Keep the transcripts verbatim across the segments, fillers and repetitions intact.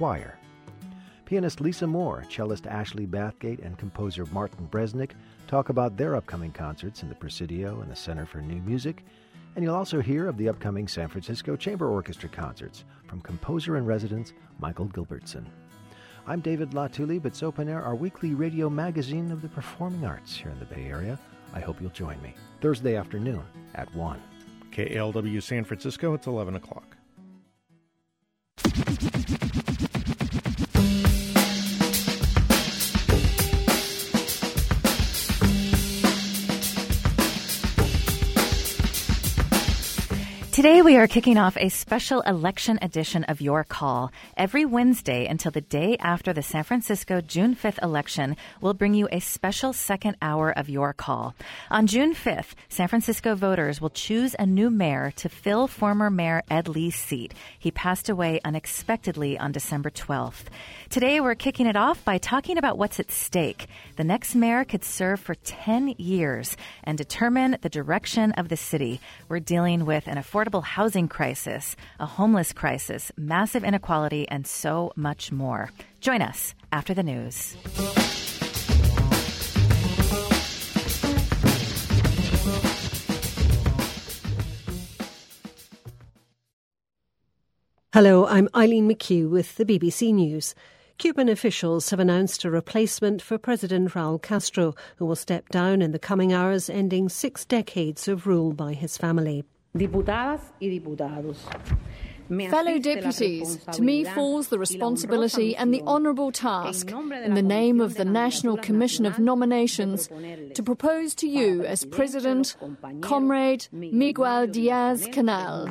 Choir. Pianist Lisa Moore, cellist Ashley Bathgate, and composer Martin Bresnik talk about their upcoming concerts in the Presidio and the Center for New Music. And you'll also hear of the upcoming San Francisco Chamber Orchestra concerts from composer-in-residence Michael Gilbertson. I'm David Latuli, but it's Open Air, our weekly radio magazine of the performing arts here in the Bay Area. I hope you'll join me Thursday afternoon at one. K A L W San Francisco, it's eleven o'clock. Today we are kicking off a special election edition of Your Call. Every Wednesday until the day after the San Francisco June fifth election, we'll bring you a special second hour of Your Call. On June fifth, San Francisco voters will choose a new mayor to fill former Mayor Ed Lee's seat. He passed away unexpectedly on December twelfth. Today we're kicking it off by talking about what's at stake. The next mayor could serve for ten years and determine the direction of the city. We're dealing with an affordable housing crisis, a homeless crisis, massive inequality, and so much more. Join us after the news. Hello, I'm Eileen McHugh with the B B C News. Cuban officials have announced a replacement for President Raul Castro, who will step down in the coming hours, ending six decades of rule by his family. Diputadas y diputados. Fellow deputies, to me falls the responsibility and the honourable task, in the name of the National Commission of Nominations, to propose to you as President, Comrade Miguel Diaz-Canel.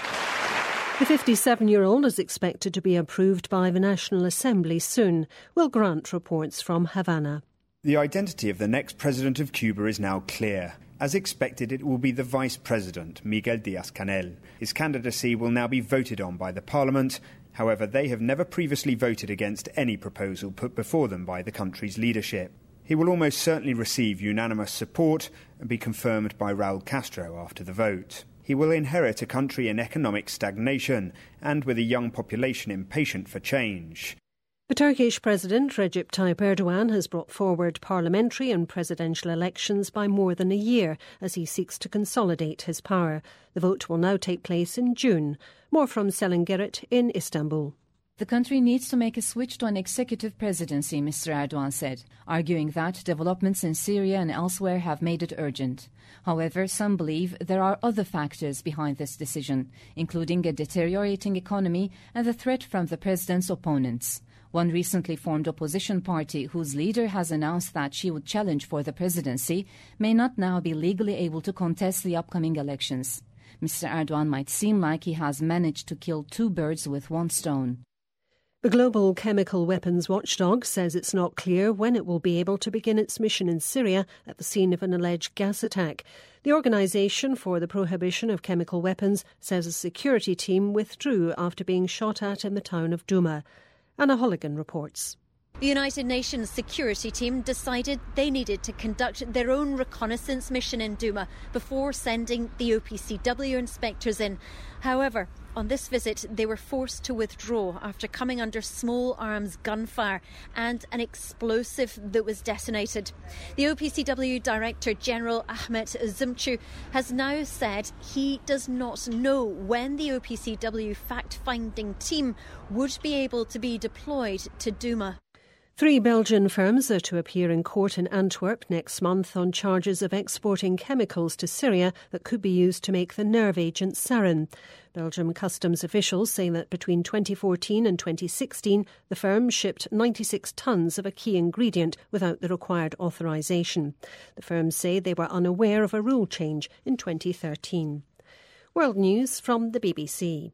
The fifty-seven-year-old is expected to be approved by the National Assembly soon. Will Grant reports from Havana. The identity of the next president of Cuba is now clear. As expected, it will be the Vice President, Miguel Diaz-Canel. His candidacy will now be voted on by the Parliament. However, they have never previously voted against any proposal put before them by the country's leadership. He will almost certainly receive unanimous support and be confirmed by Raul Castro after the vote. He will inherit a country in economic stagnation and with a young population impatient for change. The Turkish President Recep Tayyip Erdogan has brought forward parliamentary and presidential elections by more than a year as he seeks to consolidate his power. The vote will now take place in June. More from Selin Gerrit in Istanbul. The country needs to make a switch to an executive presidency, Mister Erdogan said, arguing that developments in Syria and elsewhere have made it urgent. However, some believe there are other factors behind this decision, including a deteriorating economy and the threat from the president's opponents. One recently formed opposition party, whose leader has announced that she would challenge for the presidency, may not now be legally able to contest the upcoming elections. Mister Erdogan might seem like he has managed to kill two birds with one stone. The global chemical weapons watchdog says it's not clear when it will be able to begin its mission in Syria at the scene of an alleged gas attack. The Organisation for the Prohibition of Chemical Weapons says a security team withdrew after being shot at in the town of Douma. Anna Holligan reports. The United Nations security team decided they needed to conduct their own reconnaissance mission in Douma before sending the O P C W inspectors in. However, on this visit, they were forced to withdraw after coming under small arms gunfire and an explosive that was detonated. The O P C W Director General Ahmet Zumcu has now said he does not know when the O P C W fact-finding team would be able to be deployed to Douma. Three Belgian firms are to appear in court in Antwerp next month on charges of exporting chemicals to Syria that could be used to make the nerve agent sarin. Belgium customs officials say that between twenty fourteen and twenty sixteen, the firm shipped ninety-six tonnes of a key ingredient without the required authorisation. The firms say they were unaware of a rule change in twenty thirteen. World News from the B B C.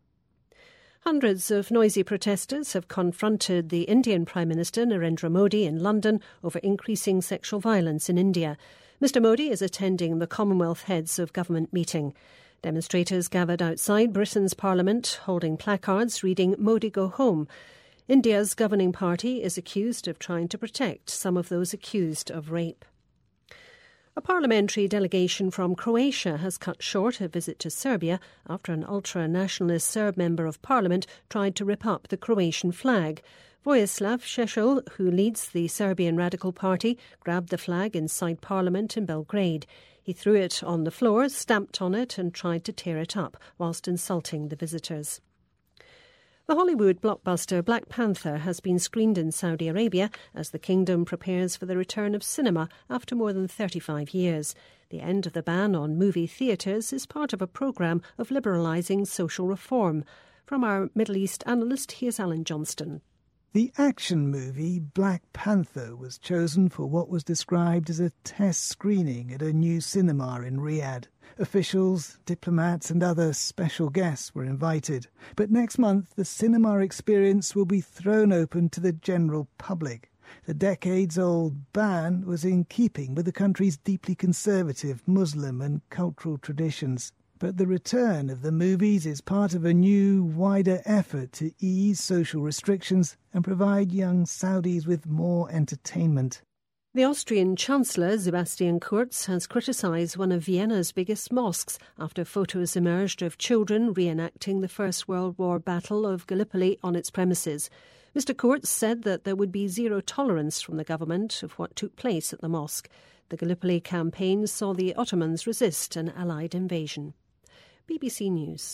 Hundreds of noisy protesters have confronted the Indian Prime Minister Narendra Modi in London over increasing sexual violence in India. Mister Modi is attending the Commonwealth Heads of Government meeting. Demonstrators gathered outside Britain's Parliament, holding placards reading "Modi Go Home." India's governing party is accused of trying to protect some of those accused of rape. A parliamentary delegation from Croatia has cut short a visit to Serbia after an ultra-nationalist Serb member of parliament tried to rip up the Croatian flag. Vojislav Šešelj, who leads the Serbian Radical Party, grabbed the flag inside Parliament in Belgrade. He threw it on the floor, stamped on it and tried to tear it up whilst insulting the visitors. The Hollywood blockbuster Black Panther has been screened in Saudi Arabia as the kingdom prepares for the return of cinema after more than thirty-five years. The end of the ban on movie theatres is part of a programme of liberalising social reform. From our Middle East analyst, here's Alan Johnston. The action movie Black Panther was chosen for what was described as a test screening at a new cinema in Riyadh. Officials, diplomats and other special guests were invited. But next month the cinema experience will be thrown open to the general public. The decades-old ban was in keeping with the country's deeply conservative Muslim and cultural traditions. But the return of the movies is part of a new, wider effort to ease social restrictions and provide young Saudis with more entertainment. The Austrian Chancellor, Sebastian Kurz, has criticised one of Vienna's biggest mosques after photos emerged of children reenacting the First World War Battle of Gallipoli on its premises. Mister Kurz said that there would be zero tolerance from the government of what took place at the mosque. The Gallipoli campaign saw the Ottomans resist an Allied invasion. B B C News.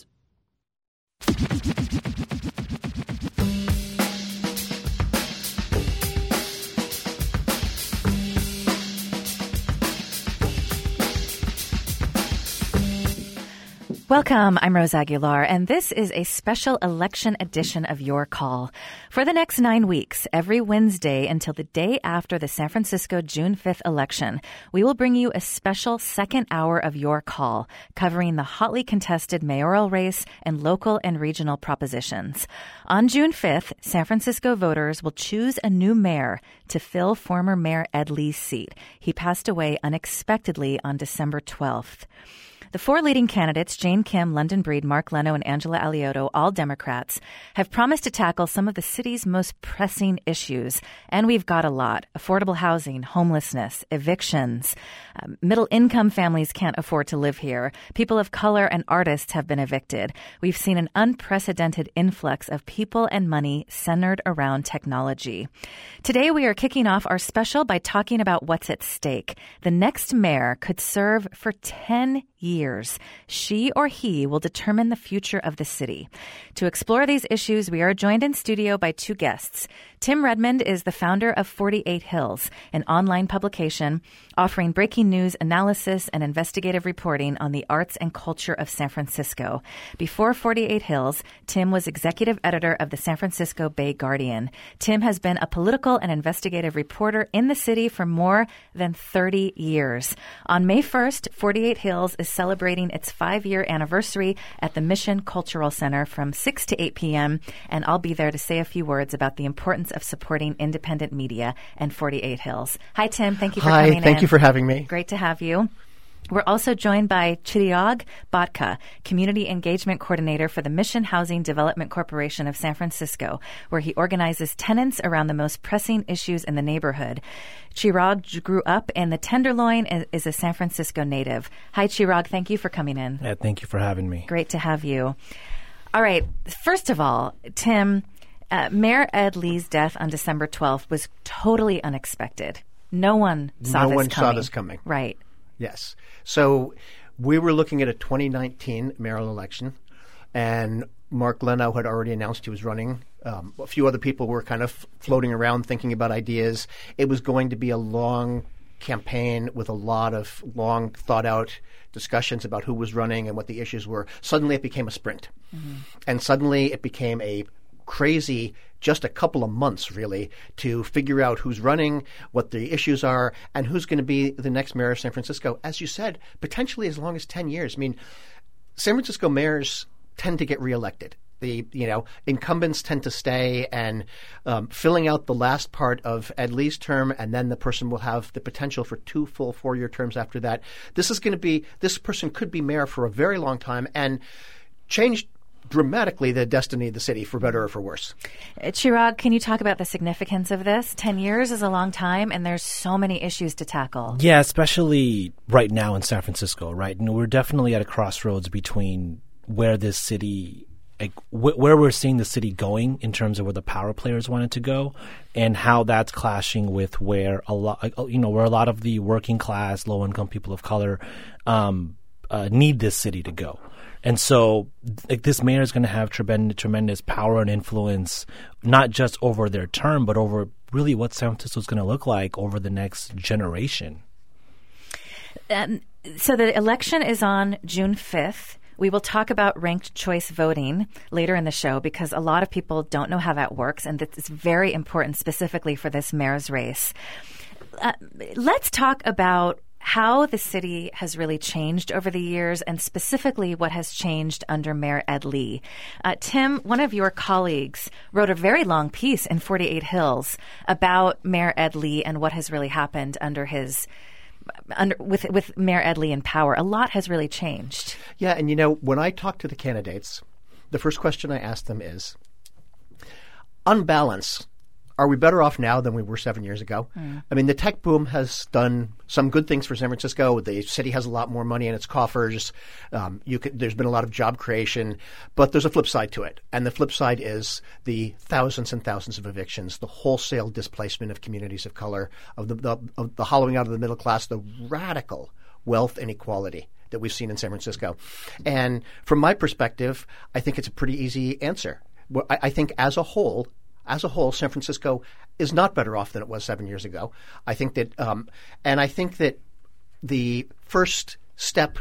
Welcome, I'm Rose Aguilar, and this is a special election edition of Your Call. For the next nine weeks, every Wednesday until the day after the San Francisco June fifth election, we will bring you a special second hour of Your Call, covering the hotly contested mayoral race and local and regional propositions. On June fifth, San Francisco voters will choose a new mayor to fill former Mayor Ed Lee's seat. He passed away unexpectedly on December twelfth. The four leading candidates, Jane Kim, London Breed, Mark Leno, and Angela Alioto, all Democrats, have promised to tackle some of the city's most pressing issues. And we've got a lot. Affordable housing, homelessness, evictions. Um, middle-income families can't afford to live here. People of color and artists have been evicted. We've seen an unprecedented influx of people and money centered around technology. Today, we are kicking off our special by talking about what's at stake. The next mayor could serve for ten years. She or he will determine the future of the city. To explore these issues, we are joined in studio by two guests. Tim Redmond is the founder of forty-eight Hills, an online publication offering breaking news, analysis, and investigative reporting on the arts and culture of San Francisco. Before forty-eight Hills, Tim was executive editor of the San Francisco Bay Guardian. Tim has been a political and investigative reporter in the city for more than thirty years. On May first, forty-eight Hills is celebrating its five-year anniversary at the Mission Cultural Center from six to eight p.m., and I'll be there to say a few words about the importance of supporting independent media and forty-eight Hills. Hi, Tim. Thank you for Hi, coming in. Hi, thank you for having me. Great to have you. We're also joined by Chirag Bhatka, Community Engagement Coordinator for the Mission Housing Development Corporation of San Francisco, where he organizes tenants around the most pressing issues in the neighborhood. Chirag grew up in the Tenderloin and is a San Francisco native. Hi, Chirag. Thank you for coming in. Yeah, thank you for having me. Great to have you. All right. First of all, Tim, uh, Mayor Ed Lee's death on December twelfth was totally unexpected. No one saw no this one coming. saw this coming. Right. Yes. So we were looking at a twenty nineteen mayoral election, and Mark Leno had already announced he was running. Um, a few other people were kind of floating around thinking about ideas. It was going to be a long campaign with a lot of long thought-out discussions about who was running and what the issues were. Suddenly it became a sprint. Mm-hmm. And suddenly it became a crazy just a couple of months, really, to figure out who's running, what the issues are, and who's going to be the next mayor of San Francisco. As you said, potentially as long as ten years. I mean, San Francisco mayors tend to get reelected. The you know incumbents tend to stay, and um, filling out the last part of Ed Lee's term, and then the person will have the potential for two full four-year terms after that. This is going to be this person could be mayor for a very long time, and change dramatically the destiny of the city, for better or for worse. Uh, Chirag, can you talk about the significance of this? Ten years is a long time, and there's so many issues to tackle. Yeah, especially right now in San Francisco, right? And we're definitely at a crossroads between where this city, like wh- where we're seeing the city going in terms of where the power players want it to go, and how that's clashing with where a lot, you know, where a lot of the working class, low income people of color um, uh, need this city to go. And so like, this mayor is going to have tremendous, tremendous power and influence, not just over their term, but over really what San Francisco is going to look like over the next generation. Um, so the election is on June fifth. We will talk about ranked choice voting later in the show because a lot of people don't know how that works, and it's very important specifically for this mayor's race. Uh, let's talk about how the city has really changed over the years, and specifically what has changed under Mayor Ed Lee. Uh, Tim, one of your colleagues, wrote a very long piece in forty-eight Hills about Mayor Ed Lee and what has really happened under his under with with Mayor Ed Lee in power. A lot has really changed. Yeah, and you know, when I talk to the candidates, the first question I ask them is, on balance, are we better off now than we were seven years ago? Mm. I mean, the tech boom has done some good things for San Francisco. The city has a lot more money in its coffers. Um, you could, there's been a lot of job creation, but there's a flip side to it. And the flip side is the thousands and thousands of evictions, the wholesale displacement of communities of color, of the, the, of the hollowing out of the middle class, the radical wealth inequality that we've seen in San Francisco. And from my perspective, I think it's a pretty easy answer. I, I think as a whole, As a whole, San Francisco is not better off than it was seven years ago. I think that, um, and I think that the first step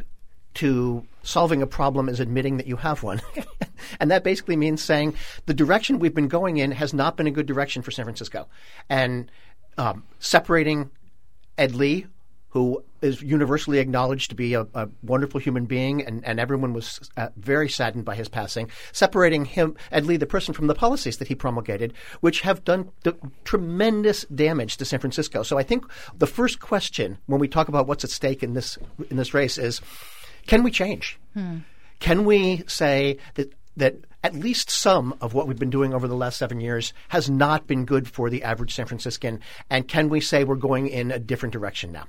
to solving a problem is admitting that you have one. And that basically means saying the direction we've been going in has not been a good direction for San Francisco. And um, separating Ed Lee, who is universally acknowledged to be a, a wonderful human being, and, and everyone was uh, very saddened by his passing, separating him, Ed Lee, the person, from the policies that he promulgated, which have done d- tremendous damage to San Francisco. So I think the first question when we talk about what's at stake in this in this race is, can we change? Hmm. Can we say that that at least some of what we've been doing over the last seven years has not been good for the average San Franciscan, and can we say we're going in a different direction now?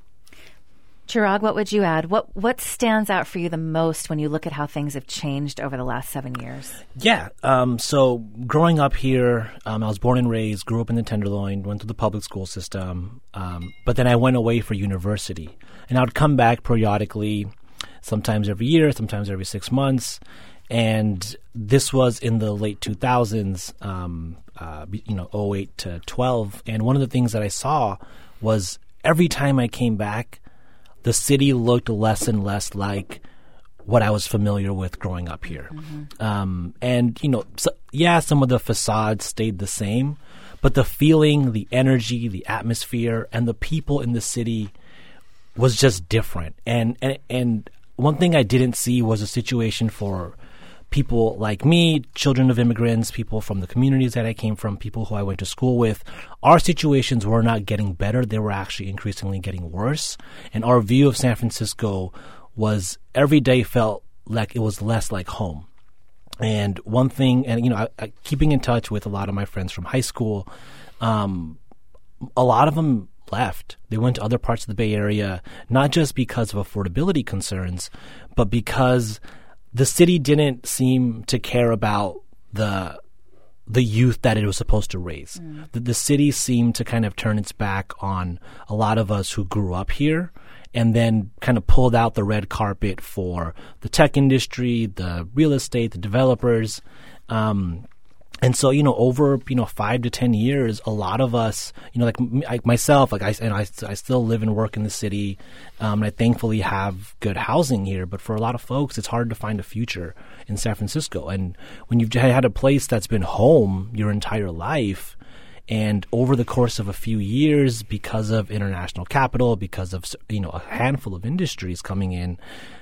Chirag, what would you add? What what stands out for you the most when you look at how things have changed over the last seven years? Yeah. Um, so growing up here, um, I was born and raised, grew up in the Tenderloin, went through the public school system, um, but then I went away for university. And I would come back periodically, sometimes every year, sometimes every six months. And this was in the late two thousands, um, uh, you know, oh eight to twelve. And one of the things that I saw was every time I came back, the city looked less and less like what I was familiar with growing up here. Mm-hmm. Um, and, you know, so, yeah, some of the facades stayed the same, but the feeling, the energy, the atmosphere, and the people in the city was just different. And, and, and one thing I didn't see was a situation for people like me, children of immigrants, people from the communities that I came from, people who I went to school with. Our situations were not getting better. They were actually increasingly getting worse. And our view of San Francisco was every day felt like it was less like home. And one thing, and, you know, I, I, keeping in touch with a lot of my friends from high school, um, a lot of them left. They went to other parts of the Bay Area, not just because of affordability concerns, but because the city didn't seem to care about the the youth that it was supposed to raise. Mm. The, the city seemed to kind of turn its back on a lot of us who grew up here, and then kind of pulled out the red carpet for the tech industry, the real estate, the developers. Um, and so, you know, over, you know, five to ten years, a lot of us, you know, like, like myself, like I, and I, I still live and work in the city, um, and I thankfully have good housing here. But for a lot of folks, it's hard to find a future in San Francisco. And when you've had a place that's been home your entire life, and over the course of a few years, because of international capital, because of, you know, a handful of industries coming in,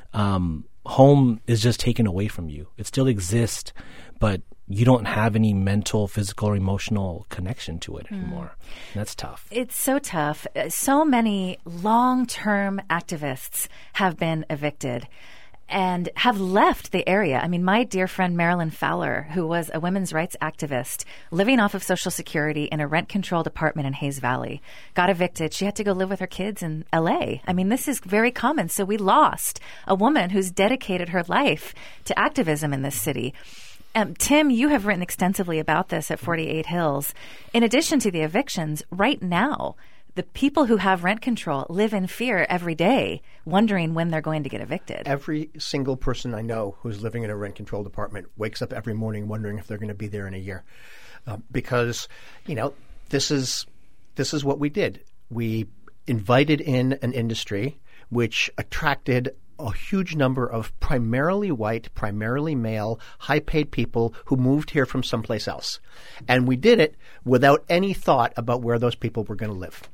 um, home is just taken away from you. It still exists, but you don't have any mental, physical, or emotional connection to it anymore. Mm. And that's tough. It's so tough. So many long-term activists have been evicted. and have left the area. I mean, my dear friend Marilyn Fowler, who was a women's rights activist living off of Social Security in a rent-controlled apartment in Hayes Valley, got evicted. She had to go live with her kids in L A. I mean, this is very common. So we lost a woman who's dedicated her life to activism in this city. Um, Tim, you have written extensively about this at forty-eight Hills. In addition to the evictions, right now, the people who have rent control live in fear every day, wondering when they're going to get evicted. Every single person I know who's living in a rent-controlled apartment wakes up every morning wondering if they're going to be there in a year. Uh, because, you know, this is this is what we did. We invited in an industry which attracted a huge number of primarily white, primarily male, high-paid people who moved here from someplace else. And we did it without any thought about where those people were going to live.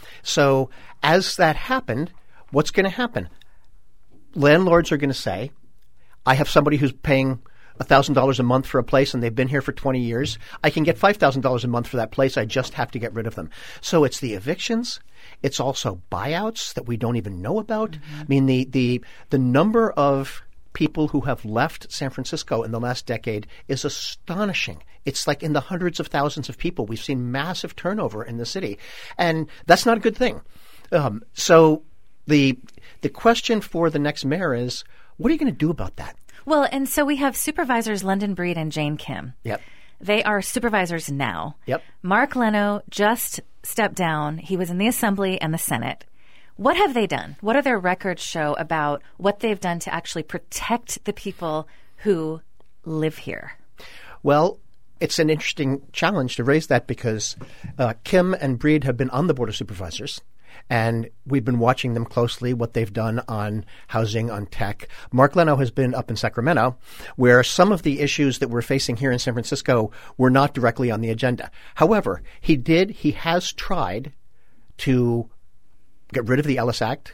So as that happened, what's going to happen? Landlords are going to say, I have somebody who's paying one thousand dollars a month for a place and they've been here for twenty years. I can get five thousand dollars a month for that place. I just have to get rid of them. So it's the evictions. It's also buyouts that we don't even know about. Mm-hmm. I mean, the, the, the number of people who have left San Francisco in the last decade is astonishing. It's like in the hundreds of thousands of people. We've seen massive turnover in the city. And that's not a good thing. Um, so the the question for the next mayor is, what are you going to do about that? Well, and so we have supervisors London Breed and Jane Kim. Yep. They are supervisors now. Yep. Mark Leno just stepped down. He was in the Assembly and the Senate. What have they done? What do their records show about what they've done to actually protect the people who live here? Well, it's an interesting challenge to raise that because uh, Kim and Breed have been on the Board of Supervisors, and we've been watching them closely, what they've done on housing, on tech. Mark Leno has been up in Sacramento, where some of the issues that we're facing here in San Francisco were not directly on the agenda. However, he did, he has tried to get rid of the Ellis Act,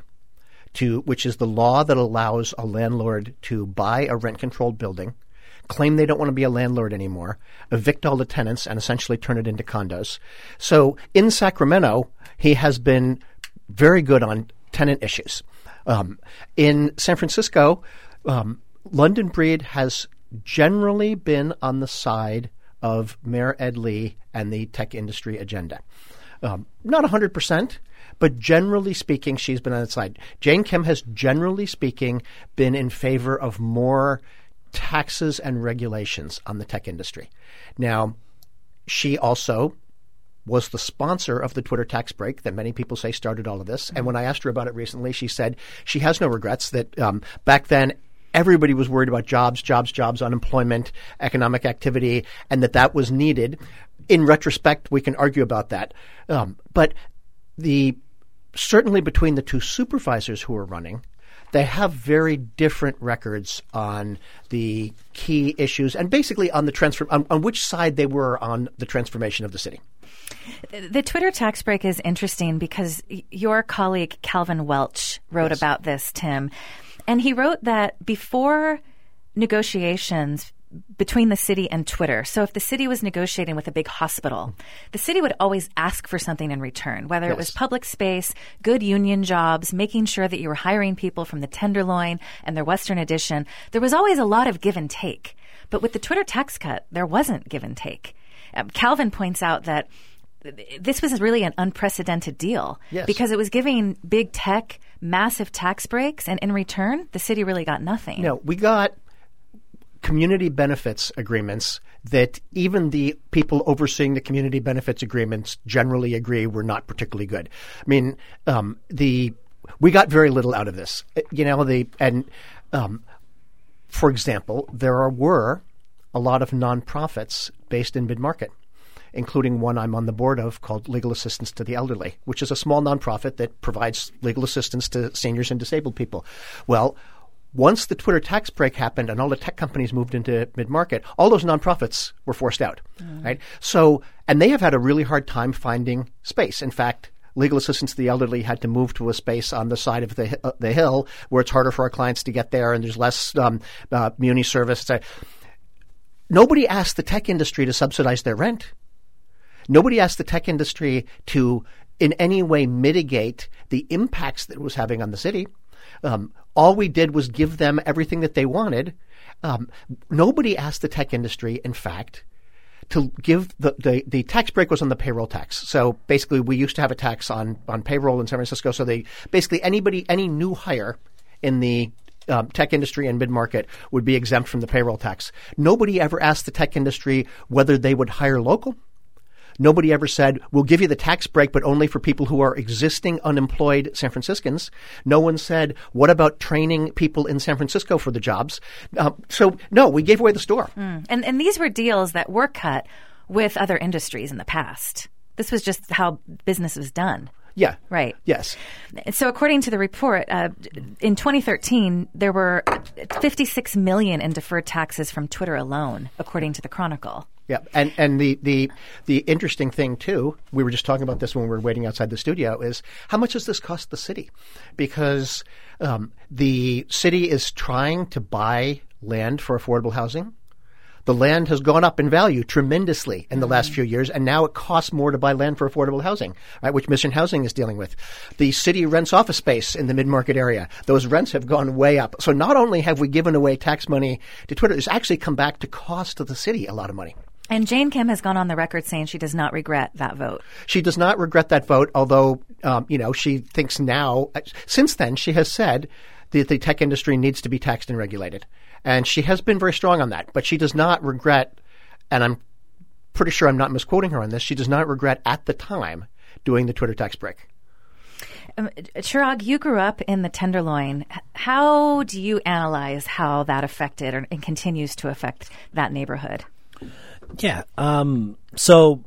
to which is the law that allows a landlord to buy a rent-controlled building, claim they don't want to be a landlord anymore, evict all the tenants, and essentially turn it into condos. So in Sacramento, he has been very good on tenant issues. Um, in San Francisco, um, London Breed has generally been on the side of Mayor Ed Lee and the tech industry agenda. Um, not one hundred percent, but generally speaking, she's been on that side. Jane Kim has, generally speaking, been in favor of more taxes and regulations on the tech industry. Now, she also was the sponsor of the Twitter tax break that many people say started all of this. And when I asked her about it recently, she said she has no regrets, that um, back then everybody was worried about jobs, jobs, jobs, unemployment, economic activity, and that that was needed. In retrospect, we can argue about that. Um, but the certainly between the two supervisors who are running, they have very different records on the key issues and basically on the transfer on, on which side they were on the transformation of the city. The Twitter tax break is interesting because your colleague Calvin Welch wrote yes. about this, Tim, and he wrote that before negotiations between the city and Twitter. So if the city was negotiating with a big hospital, the city would always ask for something in return, whether yes. it was public space, good union jobs, making sure that you were hiring people from the Tenderloin and their Western Addition. There was always a lot of give and take. But with the Twitter tax cut, there wasn't give and take. Um, Calvin points out that this was really an unprecedented deal yes. because it was giving big tech massive tax breaks, and in return, the city really got nothing. No, we got community benefits agreements that even the people overseeing the community benefits agreements generally agree were not particularly good. I mean, um, the we got very little out of this. You know, the and um, for example, there are, were a lot of nonprofits based in mid-market, including one I'm on the board of called Legal Assistance to the Elderly, which is a small nonprofit that provides legal assistance to seniors and disabled people. Well, once the Twitter tax break happened and all the tech companies moved into mid-market, all those nonprofits were forced out, mm. right? So, and they have had a really hard time finding space. In fact, Legal Assistance to the Elderly had to move to a space on the side of the uh, the hill where it's harder for our clients to get there and there's less um, uh, muni service. Nobody asked the tech industry to subsidize their rent. Nobody asked the tech industry to in any way mitigate the impacts that it was having on the city. Um, all we did was give them everything that they wanted. Um, nobody asked the tech industry, in fact, to give the, the, the tax break was on the payroll tax. So basically we used to have a tax on, on payroll in San Francisco. So they basically anybody, any new hire in the um, tech industry and mid-market would be exempt from the payroll tax. Nobody ever asked the tech industry whether they would hire local. Nobody ever said, we'll give you the tax break, but only for people who are existing unemployed San Franciscans. No one said, what about training people in San Francisco for the jobs? Uh, so, no, we gave away the store. Mm. And, and these were deals that were cut with other industries in the past. This was just how business was done. Yeah. Right. Yes. So according to the report, uh, in twenty thirteen, there were fifty-six million dollars in deferred taxes from Twitter alone, according to the Chronicle. Yeah, and and the, the the interesting thing too, we were just talking about this when we were waiting outside the studio, is how much does this cost the city? Because um, the city is trying to buy land for affordable housing. The land has gone up in value tremendously in the mm-hmm. last few years, and now it costs more to buy land for affordable housing, right, which Mission Housing is dealing with. The city rents office space in the mid-market area. Those rents have gone way up. So not only have we given away tax money to Twitter, it's actually come back to cost to the city a lot of money. And Jane Kim has gone on the record saying she does not regret that vote. She does not regret that vote, although, um, you know, she thinks now, since then, she has said that the tech industry needs to be taxed and regulated. And she has been very strong on that. But she does not regret, and I'm pretty sure I'm not misquoting her on this, she does not regret at the time doing the Twitter tax break. Um, Chirag, you grew up in the Tenderloin. How do you analyze how that affected or, and continues to affect that neighborhood? Yeah. Um, so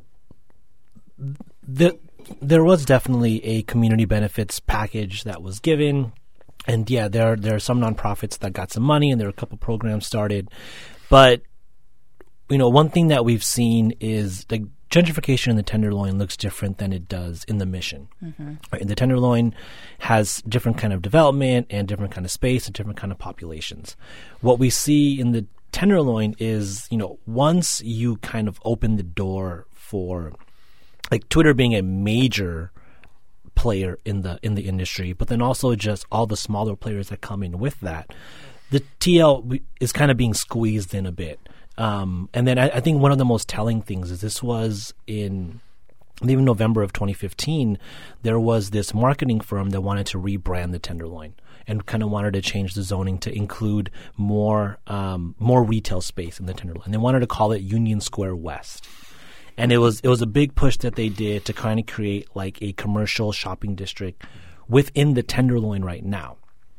the, there was definitely a community benefits package that was given. And yeah, there, there are some nonprofits that got some money and there are a couple programs started. But, you know, one thing that we've seen is the gentrification in the Tenderloin looks different than it does in the Mission. Mm-hmm. Right? The Tenderloin has different kind of development and different kind of space and different kind of populations. What we see in the Tenderloin is, you know, once you kind of open the door for like Twitter being a major player in the in the industry, but then also just all the smaller players that come in with that, the T L is kind of being squeezed in a bit. Um, and then I, I think one of the most telling things is this was in even November of twenty fifteen, there was this marketing firm that wanted to rebrand the Tenderloin and kind of wanted to change the zoning to include more um, more retail space in the Tenderloin. They wanted to call it Union Square West. And it was it was a big push that they did to kind of create like a commercial shopping district within the Tenderloin right now.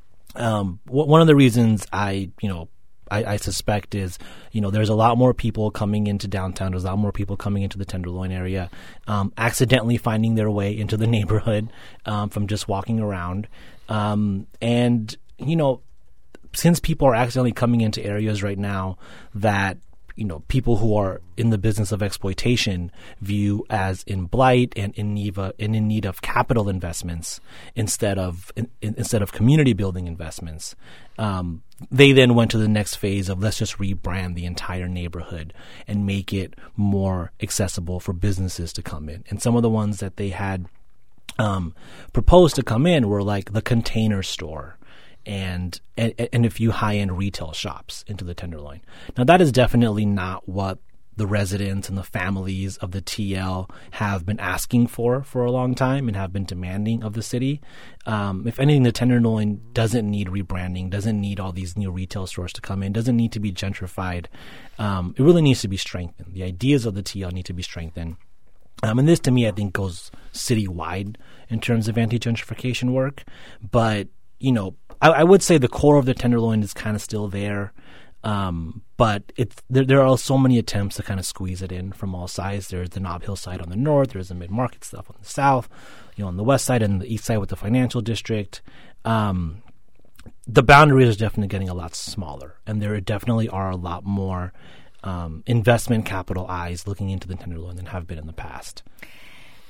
Um, w- one of the reasons I, you know, I, I suspect is, you know, there's a lot more people coming into downtown. There's a lot more people coming into the Tenderloin area, um, accidentally finding their way into the neighborhood um, from just walking around. Um, and, you know, since people are accidentally coming into areas right now that, you know, people who are in the business of exploitation view as in blight and in need of, and in need of capital investments instead of in, instead of community building investments, um, they then went to the next phase of let's just rebrand the entire neighborhood and make it more accessible for businesses to come in. And some of the ones that they had um, proposed to come in were like the Container Store and, and and a few high-end retail shops into the Tenderloin. Now, that is definitely not what the residents and the families of the T L have been asking for for a long time and have been demanding of the city. Um, if anything, the Tenderloin doesn't need rebranding, doesn't need all these new retail stores to come in, doesn't need to be gentrified. Um, it really needs to be strengthened. The ideas of the T L need to be strengthened. Um, and this, to me, I think goes citywide in terms of anti-gentrification work. But, you know, I, I would say the core of the Tenderloin is kind of still there. Um, but it's there, there are so many attempts to kind of squeeze it in from all sides. There's the Nob Hill side on the north. There's the mid-market stuff on the south, you know, on the west side and the east side with the financial district. Um, the boundaries are definitely getting a lot smaller, and there definitely are a lot more um, investment capital eyes looking into the Tenderloin than have been in the past.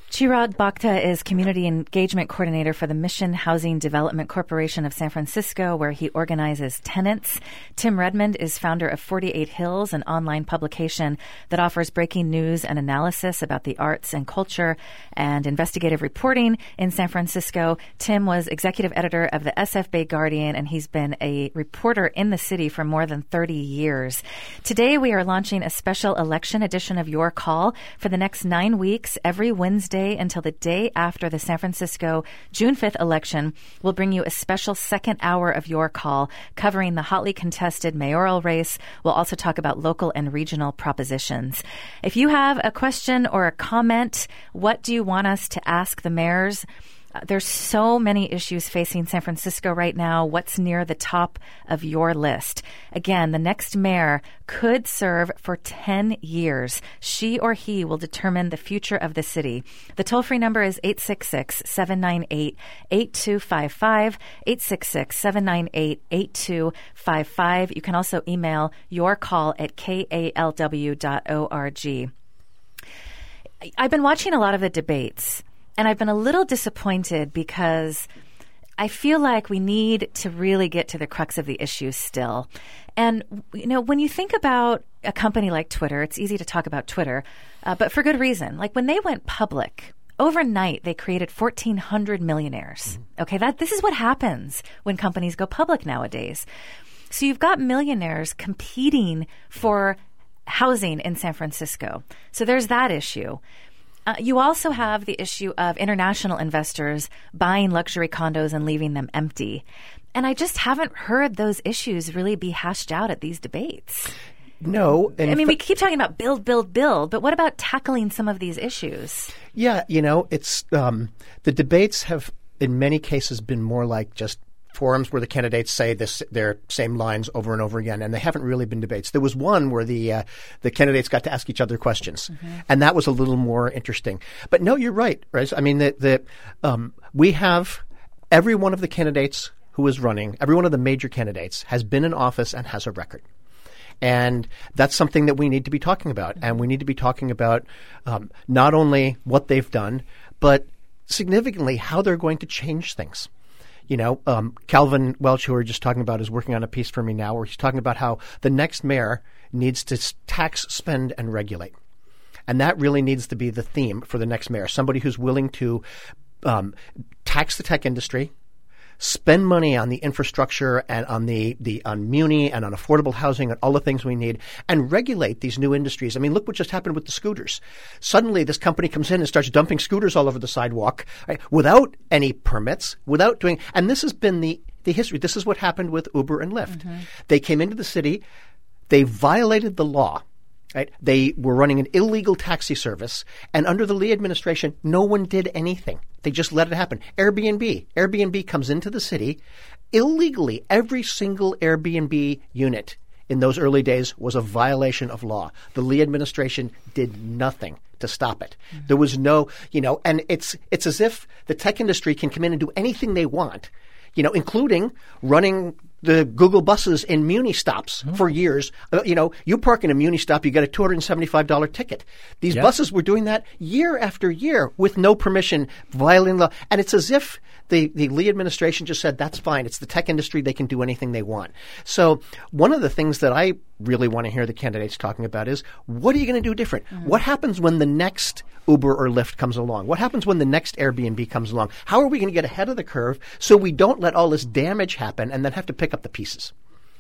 Chirag Bhakta is Community Engagement Coordinator for the Mission Housing Development Corporation of San Francisco, where he organizes tenants. Tim Redmond is founder of forty-eight Hills, an online publication that offers breaking news and analysis about the arts and culture and investigative reporting in San Francisco. Tim was executive editor of the S F Bay Guardian, and he's been a reporter in the city for more than thirty years. Today, we are launching a special election edition of Your Call for the next nine weeks, every Wednesday until the day after the San Francisco June fifth election. We'll bring you a special second hour of Your Call covering the hotly contested mayoral race. We'll also talk about local and regional propositions. If you have a question or a comment, what do you want us to ask the mayors? Uh, there's so many issues facing San Francisco right now. What's near the top of your list? Again, the next mayor could serve for ten years. She or he will determine the future of the city. The toll-free number is eight six six, seven nine eight, eight two five five, eight six six, seven nine eight, eight two five five. You can also email yourcall at k a l w dot org. I've been watching a lot of the debates, and I've been a little disappointed because I feel like we need to really get to the crux of the issue still. And, you know, when you think about a company like Twitter, it's easy to talk about Twitter, uh, but for good reason. Like when they went public, overnight they created fourteen hundred millionaires. Okay, that this is what happens when companies go public nowadays. So you've got millionaires competing for housing in San Francisco. So there's that issue. Uh, you also have the issue of international investors buying luxury condos and leaving them empty. And I just haven't heard those issues really be hashed out at these debates. No. I mean, fa- we keep talking about build, build, build, but what about tackling some of these issues? Yeah, you know, it's um, the debates have in many cases been more like just forums where the candidates say this, their same lines over and over again, and they haven't really been debates. There was one where the uh, the candidates got to ask each other questions, mm-hmm. and that was a little more interesting. But no, you're right, right? I mean, the, the um, we have every one of the candidates who is running, every one of the major candidates has been in office and has a record. And that's something that we need to be talking about. Mm-hmm. And we need to be talking about um, not only what they've done, but significantly how they're going to change things. You know, um, Calvin Welch, who we were just talking about, is working on a piece for me now where he's talking about how the next mayor needs to tax, spend, and regulate. And that really needs to be the theme for the next mayor, somebody who's willing to um, tax the tech industry, spend money on the infrastructure and on the, the on Muni and on affordable housing and all the things we need, and regulate these new industries. I mean, look what just happened with the scooters. Suddenly, this company comes in and starts dumping scooters all over the sidewalk, right, without any permits, without doing – and this has been the, the history. This is what happened with Uber and Lyft. Mm-hmm. They came into the city. They violated the law. Right? They were running an illegal taxi service, and under the Lee administration, no one did anything. They just let it happen. Airbnb. Airbnb comes into the city illegally. Every single Airbnb unit in those early days was a violation of law. The Lee administration did nothing to stop it. Mm-hmm. There was no, you know, and it's it's as if the tech industry can come in and do anything they want, you know, including running the Google buses in Muni stops oh. for years. Uh, you know, you park in a Muni stop, you get a two hundred seventy-five dollars ticket. These yep. buses were doing that year after year with no permission, violating law. And it's as if the, the Lee administration just said, that's fine. It's the tech industry. They can do anything they want. So one of the things that I really want to hear the candidates talking about is, what are you going to do different? Mm-hmm. What happens when the next Uber or Lyft comes along? What happens when the next Airbnb comes along? How are we going to get ahead of the curve so we don't let all this damage happen and then have to pick up the pieces?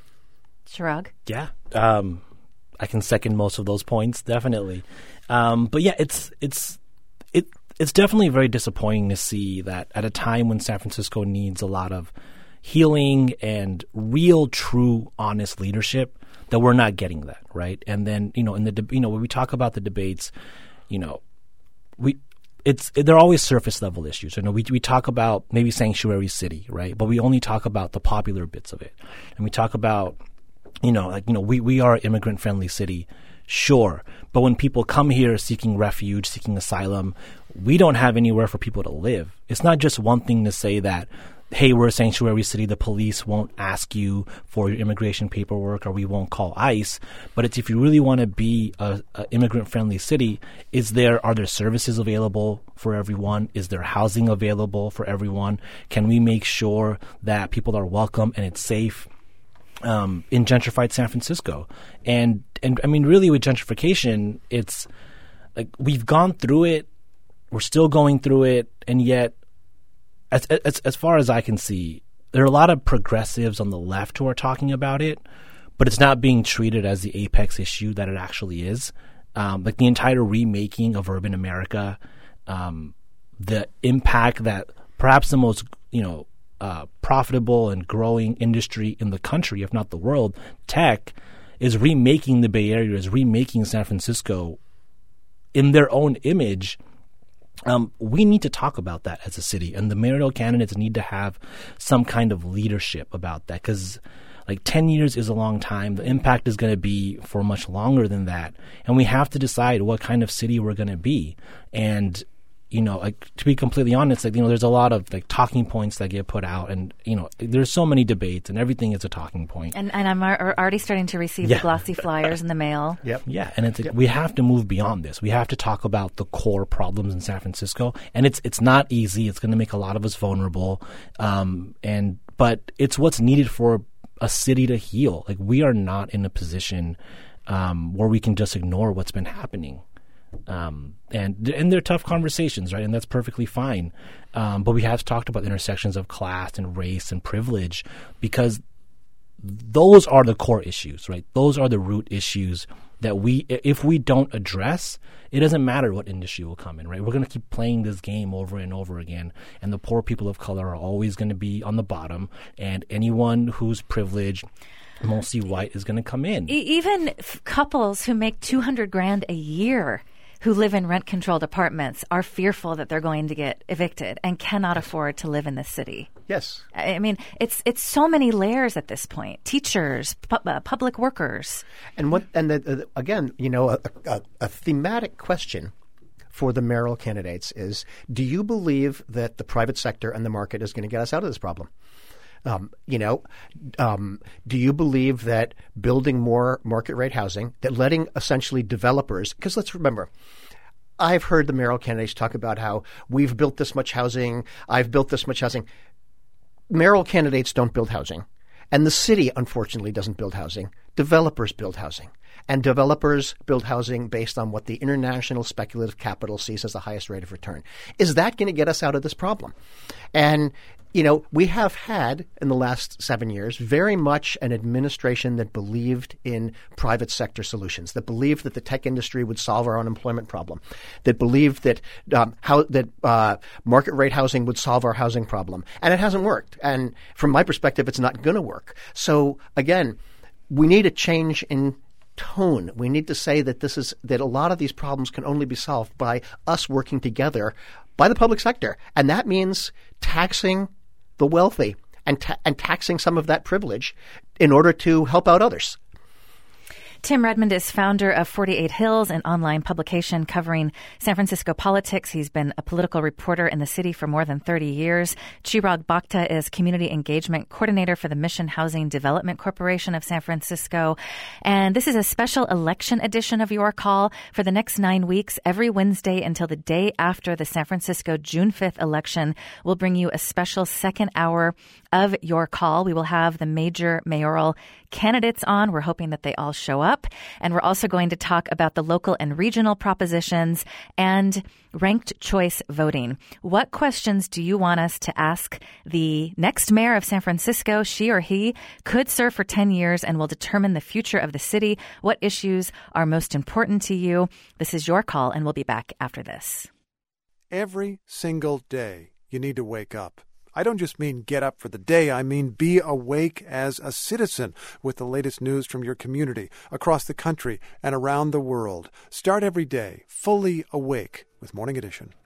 Chirag? Yeah. Um, I can second most of those points, definitely. Um, but yeah, it's it's it it's definitely very disappointing to see that at a time when San Francisco needs a lot of healing and real, true, honest leadership, that we're not getting that, right? And then, you know, in the de- you know, when we talk about the debates, you know, we it's they're always surface level issues. You know, we we talk about maybe sanctuary city, right? But we only talk about the popular bits of it, and we talk about, you know, like you know, we we are an immigrant friendly city, sure. But when people come here seeking refuge, seeking asylum, we don't have anywhere for people to live. It's not just one thing to say that hey, we're a sanctuary city, the police won't ask you for your immigration paperwork or we won't call ICE. But it's if you really want to be a, a immigrant-friendly city, is there are there services available for everyone? Is there housing available for everyone? Can we make sure that people are welcome and it's safe um, in gentrified San Francisco? And, and I mean, really with gentrification, it's like we've gone through it, we're still going through it, and yet As, as as far as I can see, there are a lot of progressives on the left who are talking about it, but it's not being treated as the apex issue that it actually is. Um, like the entire remaking of urban America, um, the impact that perhaps the most you know uh, profitable and growing industry in the country, if not the world, tech, is remaking the Bay Area, is remaking San Francisco in their own image. Um, we need to talk about that as a city, and the mayoral candidates need to have some kind of leadership about that, because like ten years is a long time. The impact is going to be for much longer than that, and we have to decide what kind of city we're going to be. And you know, like to be completely honest, like you know, there's a lot of like talking points that get put out, and you know, there's so many debates, and everything is a talking point. And and I'm ar- already starting to receive yeah. the glossy flyers in the mail. Yep. Yeah, and it's like, yep. we have to move beyond this. We have to talk about the core problems in San Francisco, and it's it's not easy. It's going to make a lot of us vulnerable, um, and but it's what's needed for a city to heal. Like we are not in a position um, where we can just ignore what's been happening. Um, and and they're tough conversations, right? And that's perfectly fine. Um, but we have talked about intersections of class and race and privilege, because those are the core issues, right? Those are the root issues that we, if we don't address, it doesn't matter what industry will come in, right? We're going to keep playing this game over and over again, and the poor people of color are always going to be on the bottom, and anyone who's privileged, mostly white, is going to come in. Even f- couples who make two hundred grand a year who live in rent-controlled apartments are fearful that they're going to get evicted and cannot afford to live in this city. Yes. I mean, it's it's so many layers at this point. Teachers, pu- uh, public workers. And what? And the, the, again, you know, a, a, a thematic question for the mayoral candidates is, do you believe that the private sector and the market is going to get us out of this problem? Um, you know, um, do you believe that building more market rate housing, that letting essentially developers, because let's remember, I've heard the mayoral candidates talk about how we've built this much housing, I've built this much housing. Mayoral candidates don't build housing. And the city, unfortunately, doesn't build housing. Developers build housing. And developers build housing based on what the international speculative capital sees as the highest rate of return. Is that going to get us out of this problem? And you know, we have had in the last seven years very much an administration that believed in private sector solutions, that believed that the tech industry would solve our unemployment problem, that believed that um, how that uh, market rate housing would solve our housing problem. And it hasn't worked. And from my perspective, it's not going to work. So again, we need a change in tone. We need to say that this is that a lot of these problems can only be solved by us working together by the public sector. And that means taxing the wealthy and ta- and taxing some of that privilege in order to help out others. Tim Redmond is founder of forty-eight Hills, an online publication covering San Francisco politics. He's been a political reporter in the city for more than thirty years. Chirag Bhakta is community engagement coordinator for the Mission Housing Development Corporation of San Francisco. And this is a special election edition of Your Call. For the next nine weeks, every Wednesday until the day after the San Francisco June fifth election, we'll bring you a special second hour of Your Call. We will have the major mayoral candidates on. We're hoping that they all show up. And we're also going to talk about the local and regional propositions and ranked choice voting. What questions do you want us to ask the next mayor of San Francisco? She or he could serve for ten years and will determine the future of the city. What issues are most important to you? This is Your Call, and we'll be back after this. Every single day, you need to wake up. I don't just mean get up for the day. I mean be awake as a citizen with the latest news from your community, across the country, and around the world. Start every day fully awake with Morning Edition.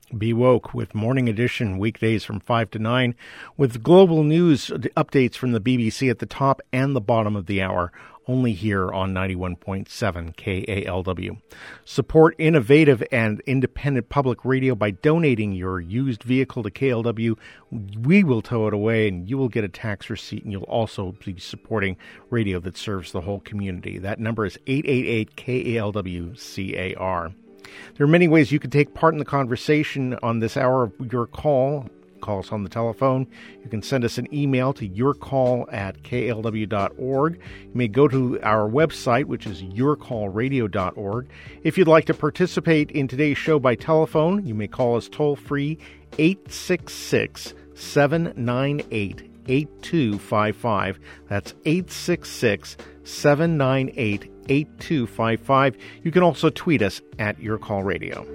Be Woke with Morning Edition weekdays from five to nine with global news updates from the B B C at the top and the bottom of the hour, only here on ninety-one point seven K A L W. Support innovative and independent public radio by donating your used vehicle to K L W. We will tow it away and you will get a tax receipt, and you'll also be supporting radio that serves the whole community. That number is eight eight eight K A L W C A R. There are many ways you can take part in the conversation on this hour of Your Call. Call us on the telephone. You can send us an email to yourcall at K L W dot org. You may go to our website, which is your call radio dot org. If you'd like to participate in today's show by telephone, you may call us toll-free eight six six, seven nine eight, eight two five five. That's eight six six, seven nine eight, eight two five five. You can also tweet us at Your Call Radio.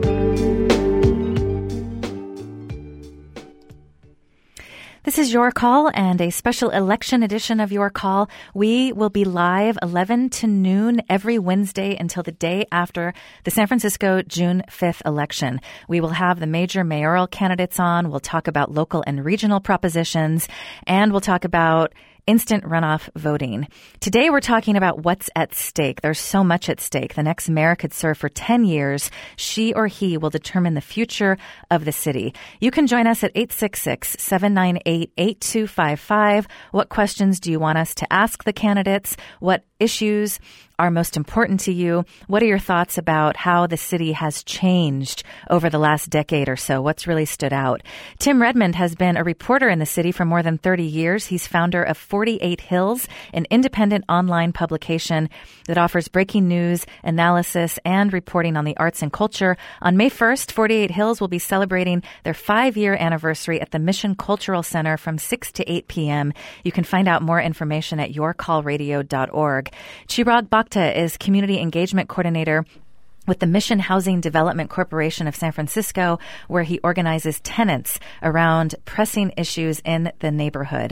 This is Your Call and a special election edition of Your Call. We will be live eleven to noon every Wednesday until the day after the San Francisco June fifth election. We will have the major mayoral candidates on. We'll talk about local and regional propositions, and we'll talk about instant runoff voting. Today we're talking about what's at stake. There's so much at stake. The next mayor could serve for ten years. She or he will determine the future of the city. You can join us at eight six six, seven nine eight, eight two five five. What questions do you want us to ask the candidates? What issues are most important to you? What are your thoughts about how the city has changed over the last decade or so? What's really stood out? Tim Redmond has been a reporter in the city for more than thirty years. He's founder of forty-eight Hills, an independent online publication that offers breaking news, analysis, and reporting on the arts and culture. On May first, forty-eight Hills will be celebrating their five-year anniversary at the Mission Cultural Center from six to eight p.m. You can find out more information at your call radio dot org. Chirag Bhakta is Community Engagement Coordinator with the Mission Housing Development Corporation of San Francisco, where he organizes tenants around pressing issues in the neighborhood.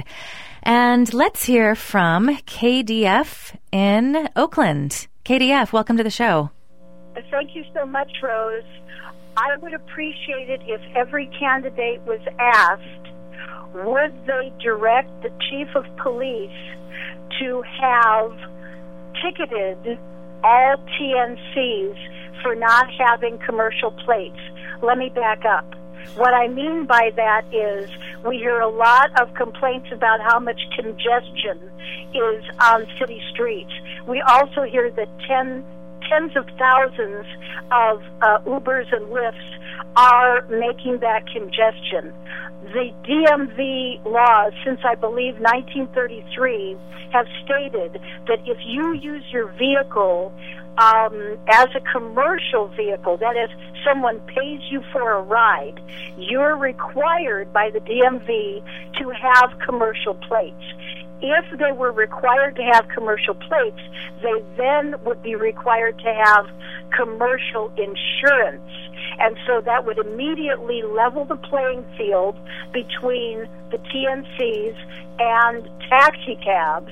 And let's hear from K D F in Oakland. K D F, welcome to the show. Thank you so much, Rose. I would appreciate it if every candidate was asked, would they direct the chief of police to have ticketed all T N Cs for not having commercial plates. Let me back up. What I mean by that is we hear a lot of complaints about how much congestion is on city streets. We also hear that ten, tens of thousands of uh, Ubers and Lyfts are making that congestion. The D M V laws, since I believe nineteen thirty-three, have stated that if you use your vehicle um, as a commercial vehicle, that is, someone pays you for a ride, you're required by the D M V to have commercial plates. If they were required to have commercial plates, they then would be required to have commercial insurance. And so that would immediately level the playing field between the T N Cs and taxi cabs.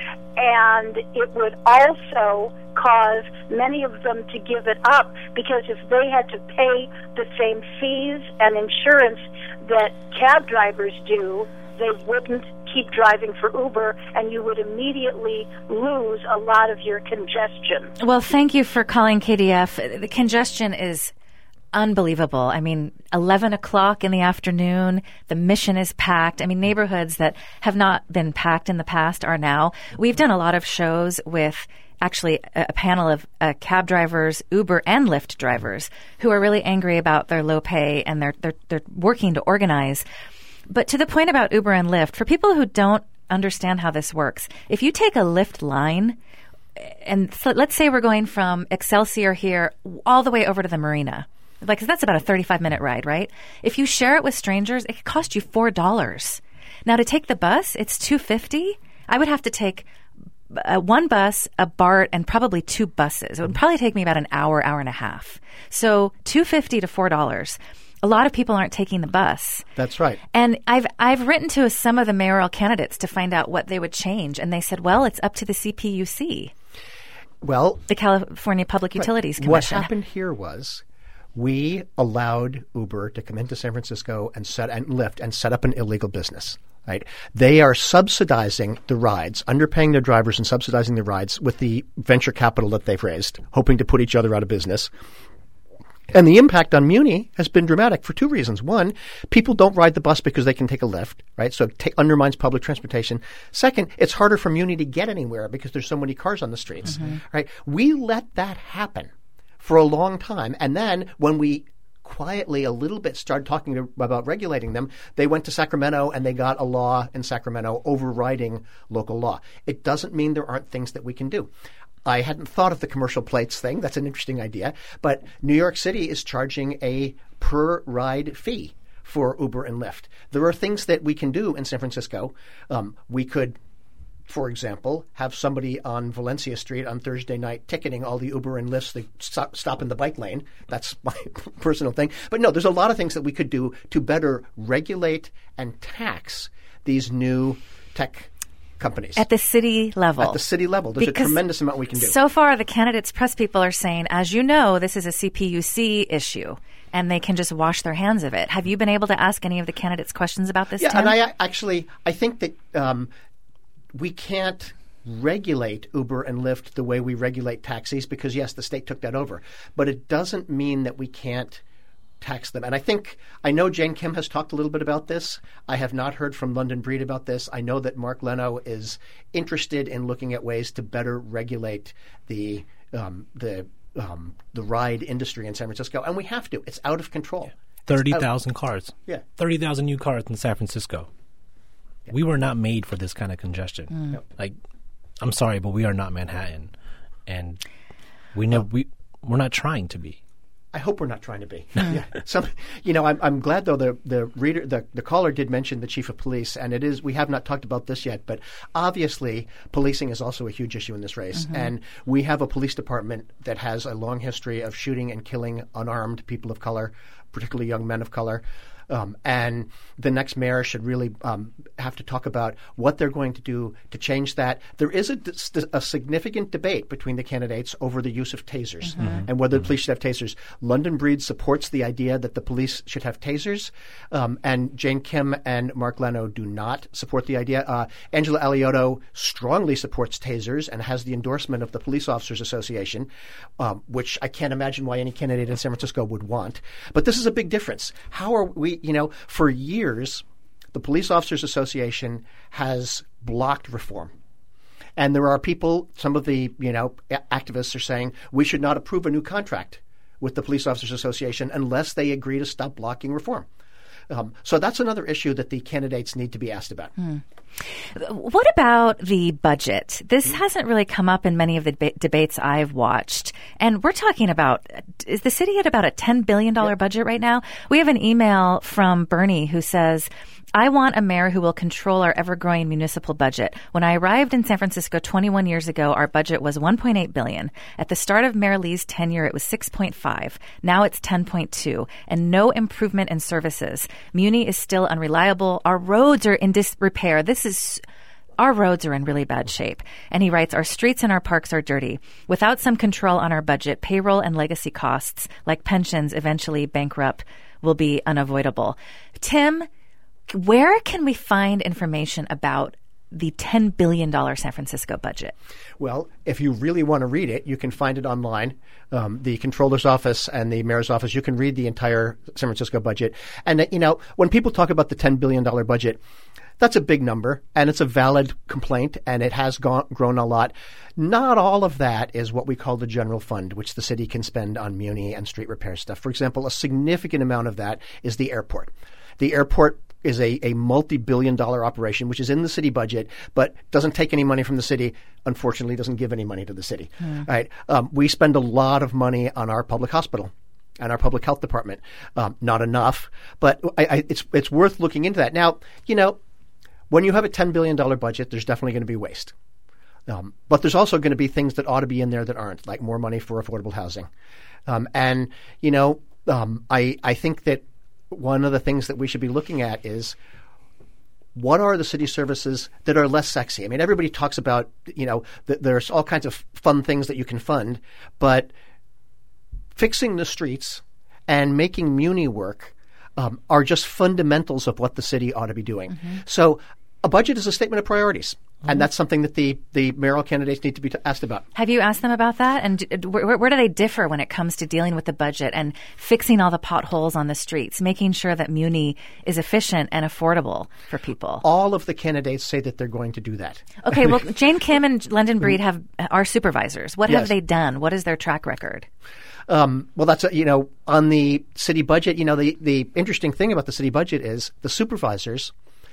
And it would also cause many of them to give it up, because if they had to pay the same fees and insurance that cab drivers do, they wouldn't keep driving for Uber, and you would immediately lose a lot of your congestion. Well, thank you for calling K D F. The congestion is unbelievable. I mean, eleven o'clock in the afternoon, the Mission is packed. I mean, neighborhoods that have not been packed in the past are now. We've done a lot of shows with actually a, a panel of uh, cab drivers, Uber and Lyft drivers, who are really angry about their low pay, and they're, they're, they're working to organize. But to the point about Uber and Lyft, for people who don't understand how this works, if you take a Lyft line, and so let's say we're going from Excelsior here all the way over to the marina, like, that's about a thirty-five minute ride, right? If you share it with strangers, it could cost you four dollars. Now, to take the bus, it's two dollars and fifty cents. I would have to take uh, one bus, a BART, and probably two buses. It would probably take me about an hour, hour and a half. So two dollars and fifty cents to four dollars. A lot of people aren't taking the bus. That's right. And I've I've written to some of the mayoral candidates to find out what they would change, and they said, well, it's up to the C P U C. Well, the California Public Utilities right. Commission. What happened here was, we allowed Uber to come into San Francisco and set and Lyft and set up an illegal business. Right? They are subsidizing the rides, underpaying their drivers and subsidizing the rides with the venture capital that they've raised, hoping to put each other out of business. And the impact on Muni has been dramatic for two reasons. One, people don't ride the bus because they can take a Lyft, right? So it t- undermines public transportation. Second, it's harder for Muni to get anywhere because there's so many cars on the streets, mm-hmm. right? We let that happen for a long time. And then when we quietly a little bit started talking to, about regulating them, they went to Sacramento and they got a law in Sacramento overriding local law. It doesn't mean there aren't things that we can do. I hadn't thought of the commercial plates thing. That's an interesting idea. But New York City is charging a per ride fee for Uber and Lyft. There are things that we can do in San Francisco. Um, we could, for example, have somebody on Valencia Street on Thursday night ticketing all the Uber and Lyfts that stop, stop in the bike lane. That's my personal thing. But no, there's a lot of things that we could do to better regulate and tax these new tech companies. At the city level. At the city level. There's because a tremendous amount we can do. So far, the candidates' press people are saying, as you know, this is a C P U C issue, and they can just wash their hands of it. Have you been able to ask any of the candidates questions about this, Yeah, Tim? and I actually, I think that um, we can't regulate Uber and Lyft the way we regulate taxis because, yes, the state took that over. But it doesn't mean that we can't tax them. And I think, I know Jane Kim has talked a little bit about this. I have not heard from London Breed about this. I know that Mark Leno is interested in looking at ways to better regulate the um, the um, the ride industry in San Francisco. And we have to. It's out of control. thirty thousand cars. Yeah. thirty thousand new cars in San Francisco. Yeah. We were not made for this kind of congestion. Mm. Yep. Like, I'm sorry, but we are not Manhattan. And we know, we, we're not trying to be. I hope we're not trying to be. yeah. Some, you know, I'm, I'm glad though the the reader the, the caller did mention the chief of police, and it is we have not talked about this yet, but obviously policing is also a huge issue in this race, mm-hmm. and we have a police department that has a long history of shooting and killing unarmed people of color, particularly young men of color. Um, and the next mayor should really um, have to talk about what they're going to do to change that. There is a, a significant debate between the candidates over the use of tasers mm-hmm. and whether the police should have tasers. London Breed supports the idea that the police should have tasers, um, and Jane Kim and Mark Leno do not support the idea. Uh, Angela Alioto strongly supports tasers and has the endorsement of the Police Officers Association, um, which I can't imagine why any candidate in San Francisco would want. But this is a big difference. How are we You know, for years, the Police Officers Association has blocked reform. And there are people, some of the, you know, activists are saying we should not approve a new contract with the Police Officers Association unless they agree to stop blocking reform. Um, so that's another issue that the candidates need to be asked about. Hmm. What about the budget? This mm-hmm. hasn't really come up in many of the deba- debates I've watched. And we're talking about, is the city at about a ten billion dollars yep. budget right now? We have an email from Bernie who says, I want a mayor who will control our ever-growing municipal budget. When I arrived in San Francisco twenty-one years ago, our budget was one point eight billion dollars. At the start of Mayor Lee's tenure, it was six point five. Now it's ten point two, and no improvement in services. Muni is still unreliable. Our roads are in disrepair. This is Our roads are in really bad shape. And he writes, our streets and our parks are dirty. Without some control on our budget, payroll and legacy costs, like pensions eventually bankrupt, will be unavoidable. Tim, where can we find information about the ten billion dollars San Francisco budget? Well, if you really want to read it, you can find it online. Um, the Comptroller's Office and the Mayor's Office, you can read the entire San Francisco budget. And, uh, you know, when people talk about the ten billion dollars budget, that's a big number, and it's a valid complaint, and it has gone, grown a lot. Not all of that is what we call the general fund, which the city can spend on muni and street repair stuff. For example, a significant amount of that is the airport. The airport is a, a multi-billion dollar operation, which is in the city budget, but doesn't take any money from the city, unfortunately doesn't give any money to the city. Mm. Right? Um, we spend a lot of money on our public hospital and our public health department. Um, not enough, but I, I, it's it's worth looking into that. Now, you know, when you have a ten billion dollars budget, there's definitely going to be waste. Um, but there's also going to be things that ought to be in there that aren't, like more money for affordable housing. Um, and, you know, um, I, I think that one of the things that we should be looking at is what are the city services that are less sexy? I mean, everybody talks about, you know, th- there's all kinds of fun things that you can fund, but fixing the streets and making Muni work um, are just fundamentals of what the city ought to be doing. Mm-hmm. So a budget is a statement of priorities. And that's something that the, the mayoral candidates need to be t- asked about. Have you asked them about that? And d- where, where do they differ when it comes to dealing with the budget and fixing all the potholes on the streets, making sure that Muni is efficient and affordable for people? All of the candidates say that they're going to do that. Okay, well, Jane Kim and London Breed have are supervisors. What yes. have they done? What is their track record? Um, well, that's, a, you know, on the city budget, you know, the, the interesting thing about the city budget is the supervisors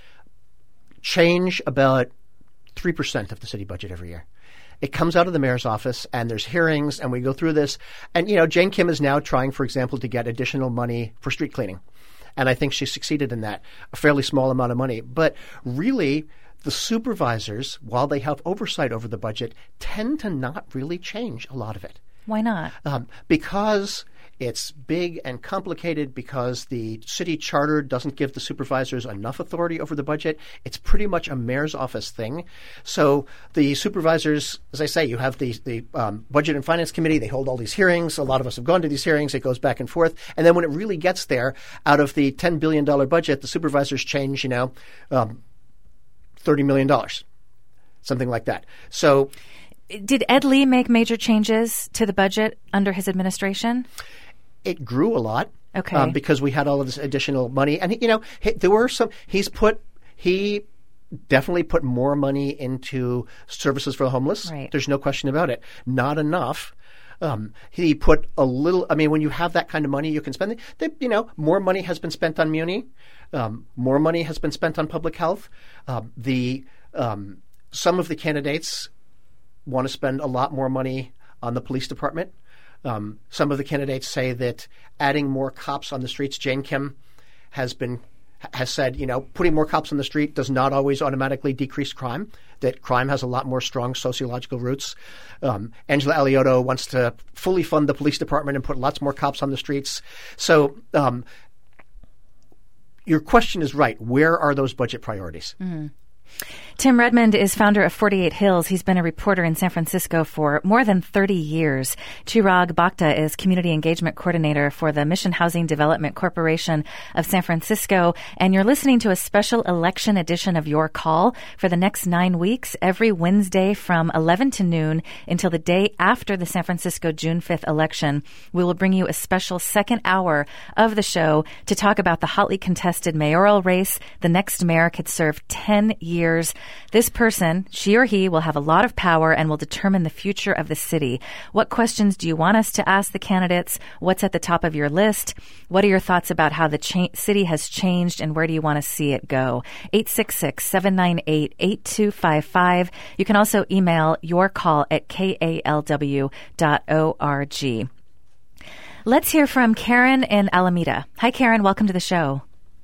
change about three percent of the city budget every year. It comes out of the mayor's office, and there's hearings, and we go through this. And, you know, Jane Kim is now trying, for example, to get additional money for street cleaning. And I think she succeeded in that, a fairly small amount of money. But really, the supervisors, while they have oversight over the budget, tend to not really change a lot of it. Why not? Um, because it's big and complicated, because the city charter doesn't give the supervisors enough authority over the budget. It's pretty much a mayor's office thing. So the supervisors, as I say, you have the, the um, Budget and Finance Committee. They hold all these hearings. A lot of us have gone to these hearings. It goes back and forth. And then when it really gets there, out of the ten billion dollars budget, the supervisors change, you know, um, thirty million dollars, something like that. So did Ed Lee make major changes to the budget under his administration? It grew a lot, okay, um, because we had all of this additional money, and you know, he, there were some. He's put he definitely put more money into services for the homeless. Right. There's no question about it. Not enough. Um, he put a little. I mean, when you have that kind of money, you can spend it. They, you know, more money has been spent on Muni. Um, more money has been spent on public health. Um, the um, some of the candidates want to spend a lot more money on the police department. Um, some of the candidates say that adding more cops on the streets, Jane Kim has been has said, you know, putting more cops on the street does not always automatically decrease crime, that crime has a lot more strong sociological roots. Um, Angela Alioto wants to fully fund the police department and put lots more cops on the streets. So um, your question is right. Where are those budget priorities? Mm-hmm. Tim Redmond is founder of forty-eight Hills. He's been a reporter in San Francisco for more than thirty years. Chirag Bhakta is community engagement coordinator for the Mission Housing Development Corporation of San Francisco. And you're listening to a special election edition of Your Call for the next nine weeks, every Wednesday from eleven to noon until the day after the San Francisco June fifth election. We will bring you a special second hour of the show to talk about the hotly contested mayoral race. The next mayor could serve ten years. This person, she or he, will have a lot of power and will determine the future of the city. What questions do you want us to ask the candidates? What's at the top of your list? What are your thoughts about how the cha- city has changed and where do you want to see it go? eight six six, seven nine eight, eight two five five. You can also email your call at k a l w dot org. Let's hear from Karen in Alameda. Hi, Karen. Welcome to the show.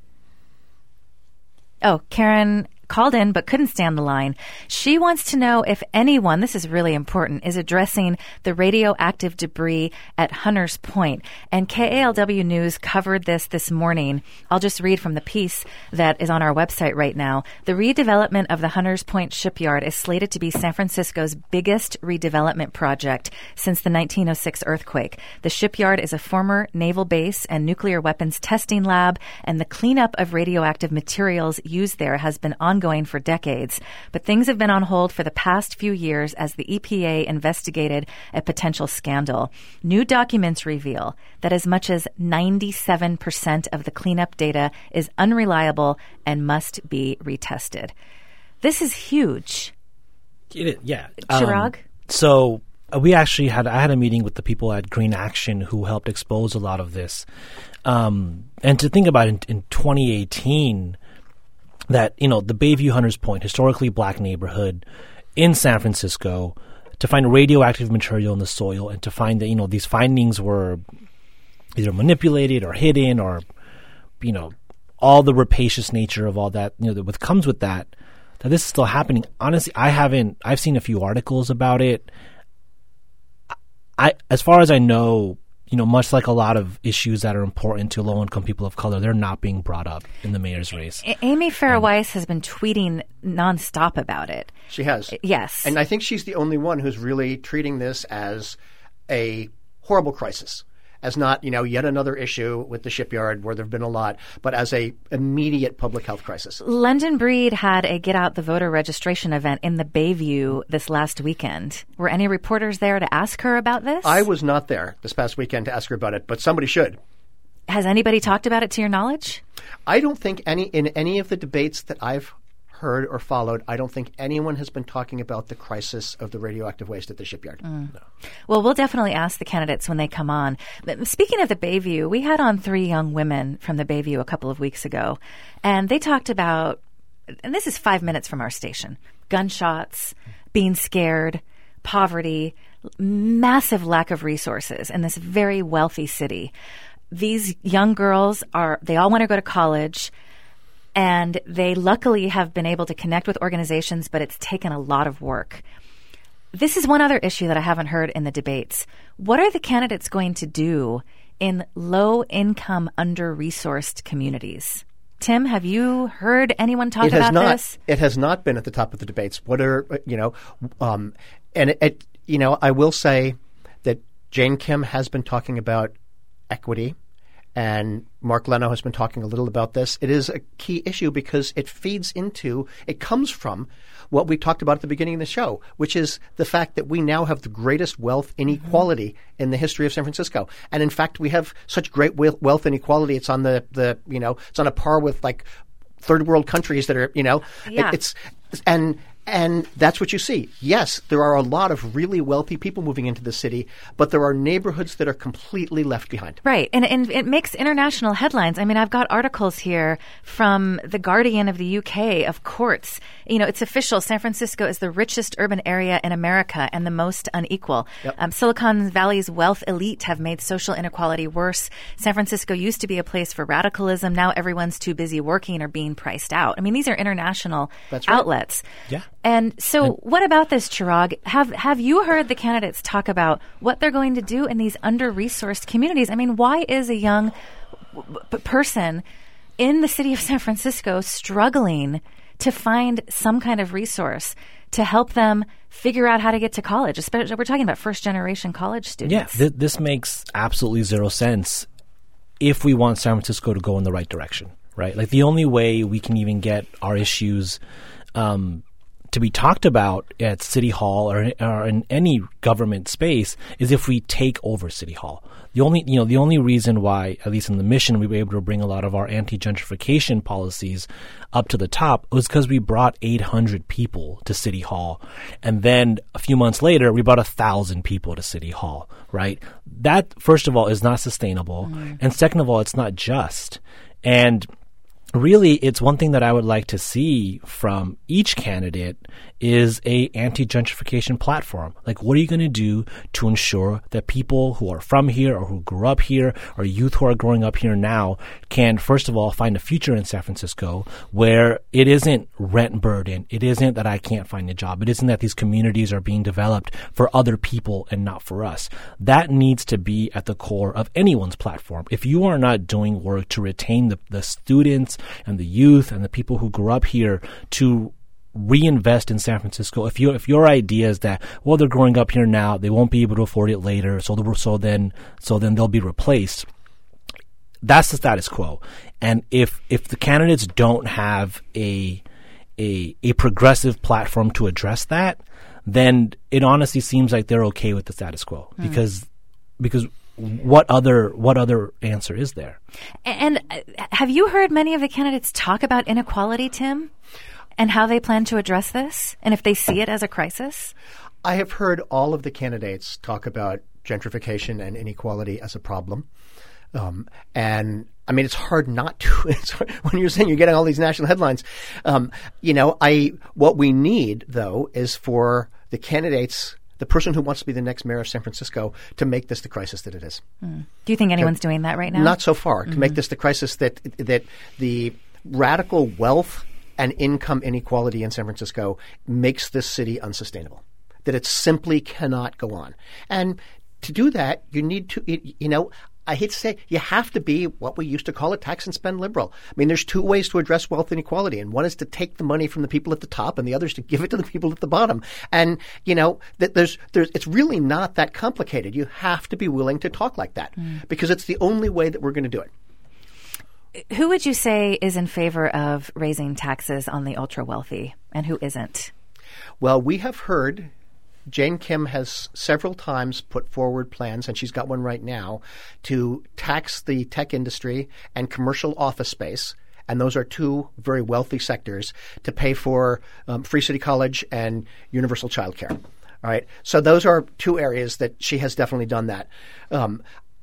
Oh, Karen called in but couldn't stay on the line. She wants to know if anyone, this is really important, is addressing the radioactive debris at Hunters Point. And K A L W News covered this this morning. I'll just read from the piece that is on our website right now. The redevelopment of the Hunters Point shipyard is slated to be San Francisco's biggest redevelopment project since the nineteen oh six earthquake. The shipyard is a former naval base and nuclear weapons testing lab, and the cleanup of radioactive materials used there has been ongoing ongoing for decades, but things have been on hold for the past few years as the E P A investigated a potential scandal. New documents reveal that as much as ninety-seven percent of the cleanup data is unreliable and must be retested. This is huge. It, yeah. Chirag? Um, so uh, we actually had, I had a meeting with the people at Green Action who helped expose a lot of this. Um, and to think about it, in, in twenty eighteen, that, you know, the Bayview Hunters Point, historically black neighborhood in San Francisco, to find radioactive material in the soil and to find that, you know, these findings were either manipulated or hidden or, you know, all the rapacious nature of all that, you know, that what comes with that, that this is still happening. Honestly, I haven't, I've seen a few articles about it. I, as far as I know, you know, much like a lot of issues that are important to low-income people of color, they're not being brought up in the mayor's race. A- Amy Farah Weiss has been tweeting nonstop about it. She has. Yes. And I think she's the only one who's really treating this as a horrible crisis. as not, you know, yet another issue with the shipyard where there have been a lot, but as a immediate public health crisis. London Breed had a Get Out the Voter registration event in the Bayview this last weekend. Were any reporters there to ask her about this? I was not there this past weekend to ask her about it, but somebody should. Has anybody talked about it to your knowledge? I don't think any in any of the debates that I've heard or followed, I don't think anyone has been talking about the crisis of the radioactive waste at the shipyard. Mm. No. Well, we'll definitely ask the candidates when they come on. But speaking of the Bayview, we had on three young women from the Bayview a couple of weeks ago, and they talked about, and this is five minutes from our station, gunshots, being scared, poverty, massive lack of resources in this very wealthy city. These young girls are, they all want to go to college. And they luckily have been able to connect with organizations, but it's taken a lot of work. This is one other issue that I haven't heard in the debates. What are the candidates going to do in low-income, under-resourced communities? Tim, have you heard anyone talk it has about not, this? It has not been at the top of the debates. What are, you know, um, and it, it, you know, I will say that Jane Kim has been talking about equity. And Mark Leno has been talking a little about this. It is a key issue because it feeds into, it comes from what we talked about at the beginning of the show, which is the fact that we now have the greatest wealth inequality mm-hmm. in the history of San Francisco. And in fact, we have such great wealth inequality. It's on the, the you know, it's on a par with like third world countries that are, you know, yeah. it, it's, and, And that's what you see. Yes, there are a lot of really wealthy people moving into the city, but there are neighborhoods that are completely left behind. Right. And, and it makes international headlines. I mean, I've got articles here from The Guardian of the U K of courts. You know, it's official. San Francisco is the richest urban area in America and the most unequal. Yep. Um, Silicon Valley's wealth elite have made social inequality worse. San Francisco used to be a place for radicalism. Now everyone's too busy working or being priced out. I mean, these are international That's right. outlets. Yeah. And so what about this, Chirag? Have have you heard the candidates talk about what they're going to do in these under-resourced communities? I mean, why is a young p- person in the city of San Francisco struggling to find some kind of resource to help them figure out how to get to college? Especially, we're talking about first-generation college students. Yeah, th- this makes absolutely zero sense if we want San Francisco to go in the right direction, right? Like the only way we can even get our issues um, to be talked about at City Hall or, or in any government space is if we take over City Hall. The only, you know, the only reason why, at least in the mission, we were able to bring a lot of our anti-gentrification policies up to the top was because we brought eight hundred people to City Hall. And then a few months later, we brought one thousand people to City Hall, right? That, first of all, is not sustainable. Mm. And second of all, it's not just. And really, it's one thing that I would like to see from each candidate is a anti-gentrification platform. Like, what are you going to do to ensure that people who are from here or who grew up here or youth who are growing up here now can, first of all, find a future in San Francisco where it isn't rent burden. It isn't that I can't find a job. It isn't that these communities are being developed for other people and not for us. That needs to be at the core of anyone's platform. If you are not doing work to retain the, the students and the youth and the people who grew up here to reinvest in San Francisco, if you if your idea is that, well, they're growing up here now, they won't be able to afford it later, so they, so then so then they'll be replaced. That's the status quo. And if if the candidates don't have a a a progressive platform to address that, then it honestly seems like they're okay with the status quo mm. because because what other what other answer is there? And have you heard many of the candidates talk about inequality, Tim? And how they plan to address this? And if they see it as a crisis? I have heard all of the candidates talk about gentrification and inequality as a problem. Um, and I mean, it's hard not to. It's hard, when you're saying you're getting all these national headlines, um, you know, I what we need, though, is for the candidates, the person who wants to be the next mayor of San Francisco, to make this the crisis that it is. Mm. Do you think anyone's to, doing that right now? Not so far. Mm-hmm. To make this the crisis that that the radical wealth and income inequality in San Francisco makes this city unsustainable, that it simply cannot go on. And to do that, you need to, you know, I hate to say, you have to be what we used to call a tax and spend liberal. I mean, there's two ways to address wealth inequality, and one is to take the money from the people at the top, and the other is to give it to the people at the bottom. And, you know, that there's, there's, it's really not that complicated. You have to be willing to talk like that mm. because it's the only way that we're going to do it. Who would you say is in favor of raising taxes on the ultra-wealthy, and who isn't? Well, we have heard Jane Kim has several times put forward plans, and she's got one right now, to tax the tech industry and commercial office space, and those are two very wealthy sectors, to pay for um, Free City College and universal childcare. All right, so those are two areas that she has definitely done that. Um,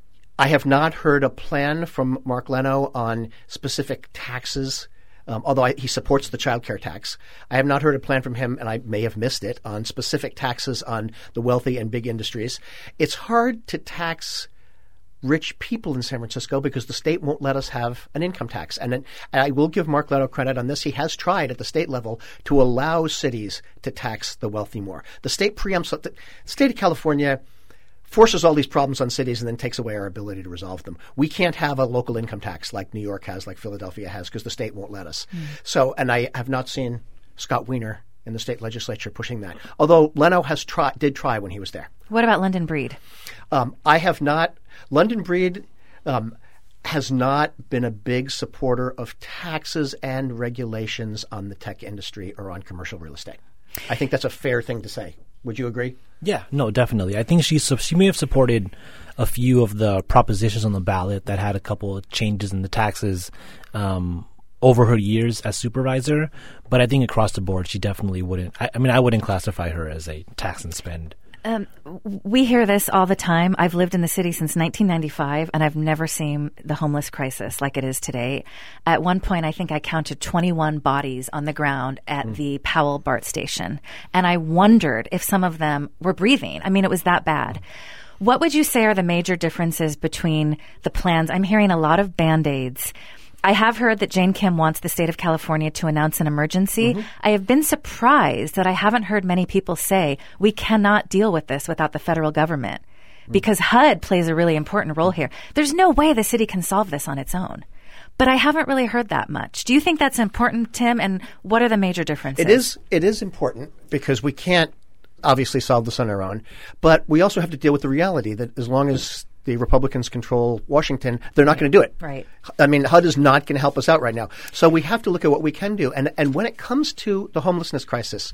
I have not heard a plan from Mark Leno on specific taxes. Um, although I, he supports the child care tax. I have not heard a plan from him, and I may have missed it, on specific taxes on the wealthy and big industries. It's hard to tax rich people in San Francisco because the state won't let us have an income tax. And, then, and I will give Mark Leno credit on this. He has tried at the state level to allow cities to tax the wealthy more. The state preempts – the state of California – forces all these problems on cities and then takes away our ability to resolve them. We can't have a local income tax like New York has, like Philadelphia has, because the state won't let us. Mm. So, and I have not seen Scott Wiener in the state legislature pushing that. Although Leno has try, did try when he was there. What about London Breed? Um, I have not. London Breed um, has not been a big supporter of taxes and regulations on the tech industry or on commercial real estate. I think that's a fair thing to say. Would you agree? Yeah, no, definitely. I think she she may have supported a few of the propositions on the ballot that had a couple of changes in the taxes um, over her years as supervisor, but I think across the board she definitely wouldn't. I, I mean, I wouldn't classify her as a tax and spend. Um, we hear this all the time. I've lived in the city since nineteen ninety-five, and I've never seen the homeless crisis like it is today. At one point, I think I counted twenty-one bodies on the ground at mm. the Powell BART station, and I wondered if some of them were breathing. I mean, it was that bad. What would you say are the major differences between the plans? I'm hearing a lot of Band-Aids. I have heard that Jane Kim wants the state of California to announce an emergency. Mm-hmm. I have been surprised that I haven't heard many people say we cannot deal with this without the federal government, mm-hmm. because H U D plays a really important role here. There's no way the city can solve this on its own. But I haven't really heard that much. Do you think that's important, Tim? And what are the major differences? It is. It is important because we can't obviously solve this on our own, but we also have to deal with the reality that as long as the Republicans control Washington, they're not going to do it. Right. I mean, H U D is not going to help us out right now. So we have to look at what we can do. And and when it comes to the homelessness crisis,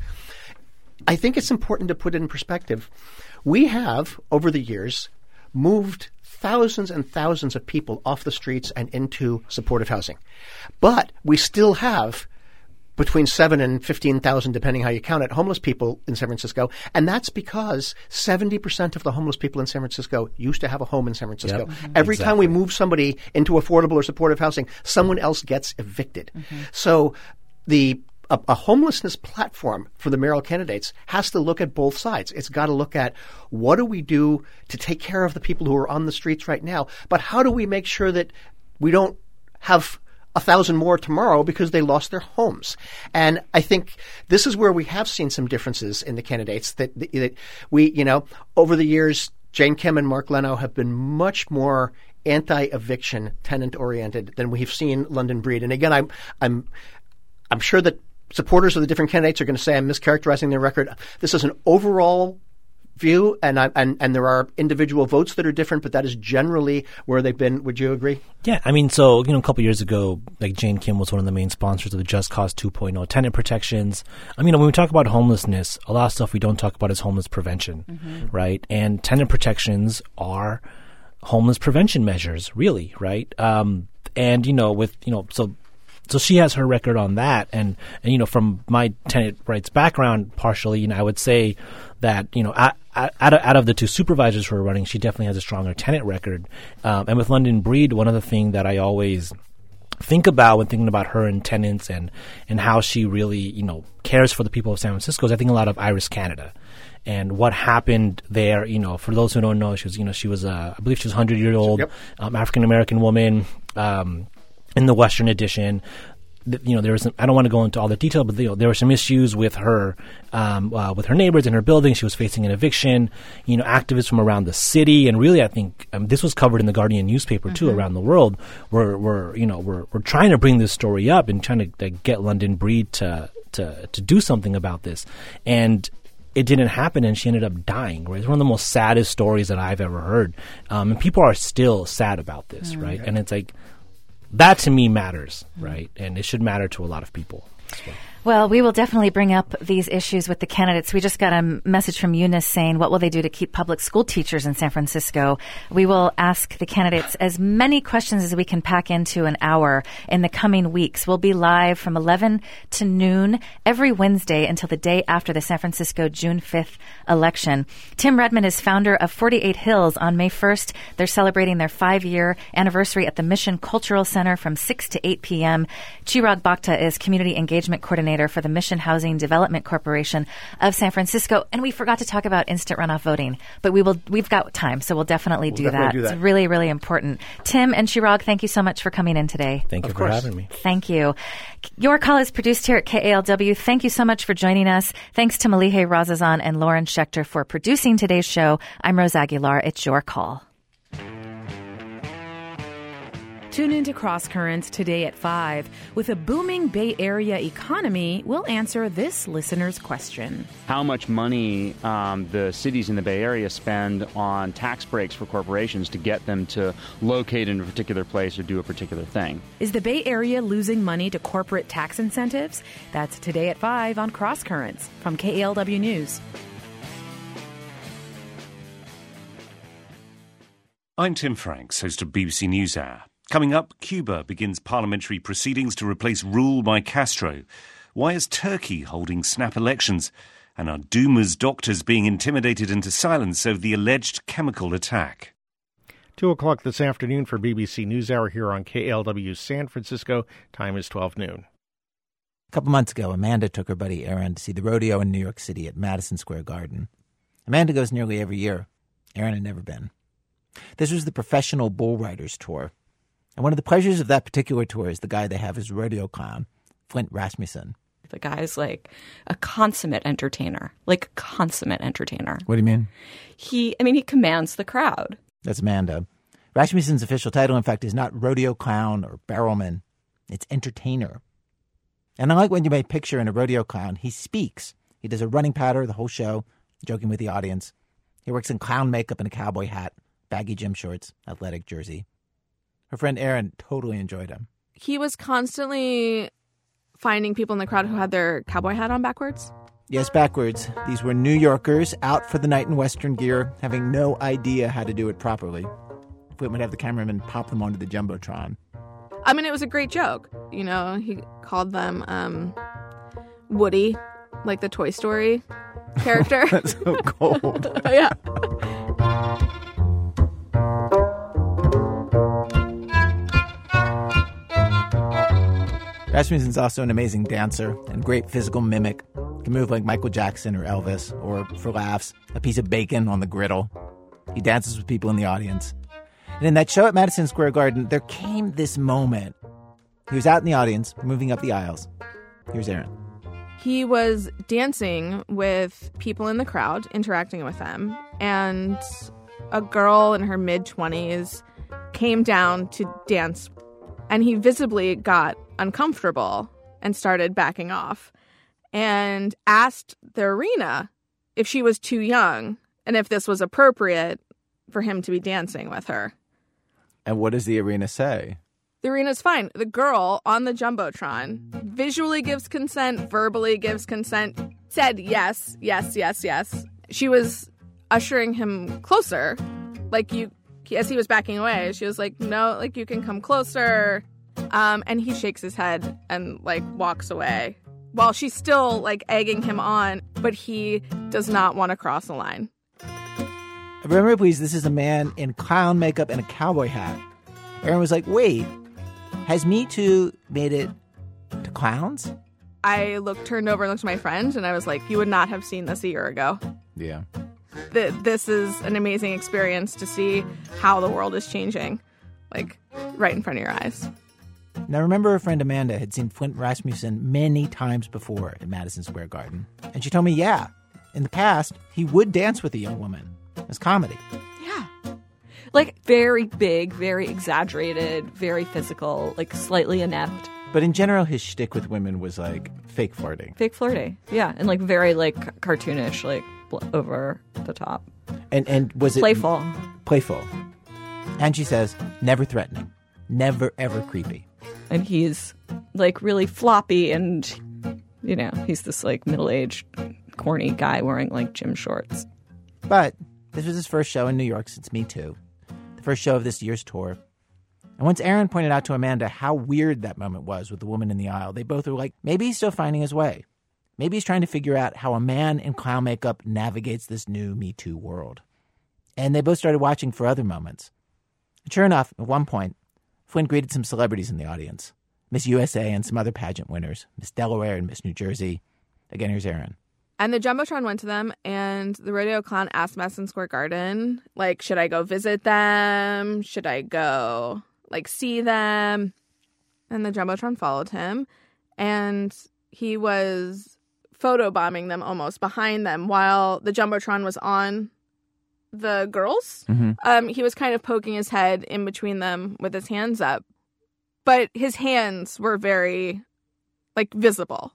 I think it's important to put it in perspective. We have, over the years, moved thousands and thousands of people off the streets and into supportive housing. But we still have between seven and fifteen thousand, depending how you count it, homeless people in San Francisco. And that's because seventy percent of the homeless people in San Francisco used to have a home in San Francisco. Yep. Mm-hmm. Every exactly. time we move somebody into affordable or supportive housing, someone else gets evicted. Mm-hmm. So the a, a homelessness platform for the mayoral candidates has to look at both sides. It's got to look at what do we do to take care of the people who are on the streets right now, but how do we make sure that we don't have a thousand more tomorrow because they lost their homes. And I think this is where we have seen some differences in the candidates that, that we, you know, over the years, Jane Kim and Mark Leno have been much more anti-eviction, tenant-oriented than we've seen London Breed. And again, I'm, I'm, I'm sure that supporters of the different candidates are going to say I'm mischaracterizing their record. This is an overall view, and, I, and and there are individual votes that are different, but that is generally where they've been. Would you agree? Yeah, I mean, so you know, a couple of years ago, like Jane Kim was one of the main sponsors of the Just Cause two point oh tenant protections. I mean, when we talk about homelessness, a lot of stuff we don't talk about is homeless prevention, mm-hmm. right? And tenant protections are homeless prevention measures, really, right? Um, and you know, with you know, so. So she has her record on that, and, and you know, from my tenant rights background, partially, you know, I would say that you know, out, out, of, out of the two supervisors who are running, she definitely has a stronger tenant record. Um, and with London Breed, one of the things that I always think about when thinking about her and tenants and and how she really you know cares for the people of San Francisco is I think a lot of Iris Canada. And what happened there, you know, for those who don't know, she was, you know, she was, uh, I believe she was a hundred-year-old yep. um, African-American woman. Um, In the Western Addition, you know, there was some, I don't want to go into all the detail, but you know, there were some issues with her, um, uh, with her neighbors in her building. She was facing an eviction. You know, activists from around the city, and really, I think um, this was covered in the Guardian newspaper too, mm-hmm. around the world. Were were you know, we're we're trying to bring this story up and trying to like, get London Breed to to to do something about this, and it didn't happen, and she ended up dying. Right? It's one of the most saddest stories that I've ever heard, um, and people are still sad about this, mm-hmm. right? And it's like that to me matters, mm-hmm. right? And it should matter to a lot of people as well. Well, we will definitely bring up these issues with the candidates. We just got a message from Eunice saying, what will they do to keep public school teachers in San Francisco? We will ask the candidates as many questions as we can pack into an hour in the coming weeks. We'll be live from eleven to noon every Wednesday until the day after the San Francisco June fifth election. Tim Redmond is founder of forty-eight Hills. On May first, they're celebrating their five-year anniversary at the Mission Cultural Center from six to eight p.m. Chirag Bhakta is community engagement coordinator for the Mission Housing Development Corporation of San Francisco. And we forgot to talk about instant runoff voting, but we will, we've got time, so we'll definitely, we'll do, definitely that. do that. It's really, really important. Tim and Chirag, thank you so much for coming in today. Thank you of for course. having me. Thank you. Your Call is produced here at K A L W. Thank you so much for joining us. Thanks to Malihe Razazan and Lauren Schechter for producing today's show. I'm Rose Aguilar. It's Your Call. Tune into Cross Currents today at five. With a booming Bay Area economy, we'll answer this listener's question. How much money um, the cities in the Bay Area spend on tax breaks for corporations to get them to locate in a particular place or do a particular thing. Is the Bay Area losing money to corporate tax incentives? That's today at five on Cross Currents from K A L W News. I'm Tim Franks, host of B B C NewsHour. Coming up, Cuba begins parliamentary proceedings to replace rule by Castro. Why is Turkey holding snap elections? And are Duma's doctors being intimidated into silence over the alleged chemical attack? Two o'clock this afternoon for B B C NewsHour here on K L W San Francisco. Time is twelve noon. A couple months ago, Amanda took her buddy Aaron to see the rodeo in New York City at Madison Square Garden. Amanda goes nearly every year. Aaron had never been. This was the Professional Bull Riders Tour. And one of the pleasures of that particular tour is the guy they have as rodeo clown, Flint Rasmussen. The guy's like a consummate entertainer, like a consummate entertainer. What do you mean? He, I mean, he commands the crowd. That's Amanda. Rasmussen's official title, in fact, is not rodeo clown or barrelman. It's entertainer. And unlike what you may picture in a rodeo clown, he speaks. He does a running patter the whole show, joking with the audience. He works in clown makeup and a cowboy hat, baggy gym shorts, athletic jersey. Her friend Erin totally enjoyed him. He was constantly finding people in the crowd who had their cowboy hat on backwards. Yes, backwards. These were New Yorkers out for the night in Western gear, having no idea how to do it properly. Flint would have the cameraman pop them onto the Jumbotron. I mean, it was a great joke. You know, he called them um, Woody, like the Toy Story character. That's so cold. Yeah. Rasmussen's also an amazing dancer and great physical mimic. He can move like Michael Jackson or Elvis, or, for laughs, a piece of bacon on the griddle. He dances with people in the audience. And in that show at Madison Square Garden, there came this moment. He was out in the audience, moving up the aisles. Here's Aaron. He was dancing with people in the crowd, interacting with them, and a girl in her mid-twenties came down to dance, and he visibly got uncomfortable and started backing off and asked the arena if she was too young and if this was appropriate for him to be dancing with her. And what does the arena say? The arena's fine. The girl on the Jumbotron visually gives consent, verbally gives consent, said yes, yes, yes, yes. She was ushering him closer. Like, you, as he was backing away, she was like, no, like, you can come closer. Um, and he shakes his head and, like, walks away while she's still, like, egging him on. But he does not want to cross the line. Remember, please, this is a man in clown makeup and a cowboy hat. Aaron was like, wait, has Me Too made it to clowns? I looked, turned over and looked at my friend, and I was like, you would not have seen this a year ago. Yeah. Th- this is an amazing experience to see how the world is changing, like, right in front of your eyes. Now, remember her friend Amanda had seen Flint Rasmussen many times before at Madison Square Garden. And she told me, yeah, in the past, he would dance with a young woman. As comedy. Yeah. Like, very big, very exaggerated, very physical, like, slightly inept. But in general, his shtick with women was, like, fake flirting. Fake flirting, yeah. And, like, very, like, cartoonish, like, over the top. And and was it... Playful. Playful. And she says, never threatening. Never, ever creepy. And he's, like, really floppy and, you know, he's this, like, middle-aged, corny guy wearing, like, gym shorts. But this was his first show in New York since Me Too. The first show of this year's tour. And once Aaron pointed out to Amanda how weird that moment was with the woman in the aisle, they both were like, maybe he's still finding his way. Maybe he's trying to figure out how a man in clown makeup navigates this new Me Too world. And they both started watching for other moments. And sure enough, at one point, Flint greeted some celebrities in the audience. Miss U S A and some other pageant winners. Miss Delaware and Miss New Jersey. Again, here's Aaron. And the Jumbotron went to them, and the rodeo clown asked Madison Square Garden, like, should I go visit them? Should I go, like, see them? And the Jumbotron followed him, and he was photobombing them almost behind them while the Jumbotron was on the girls. Mm-hmm. Um, he was kind of poking his head in between them with his hands up. But his hands were very, like, visible.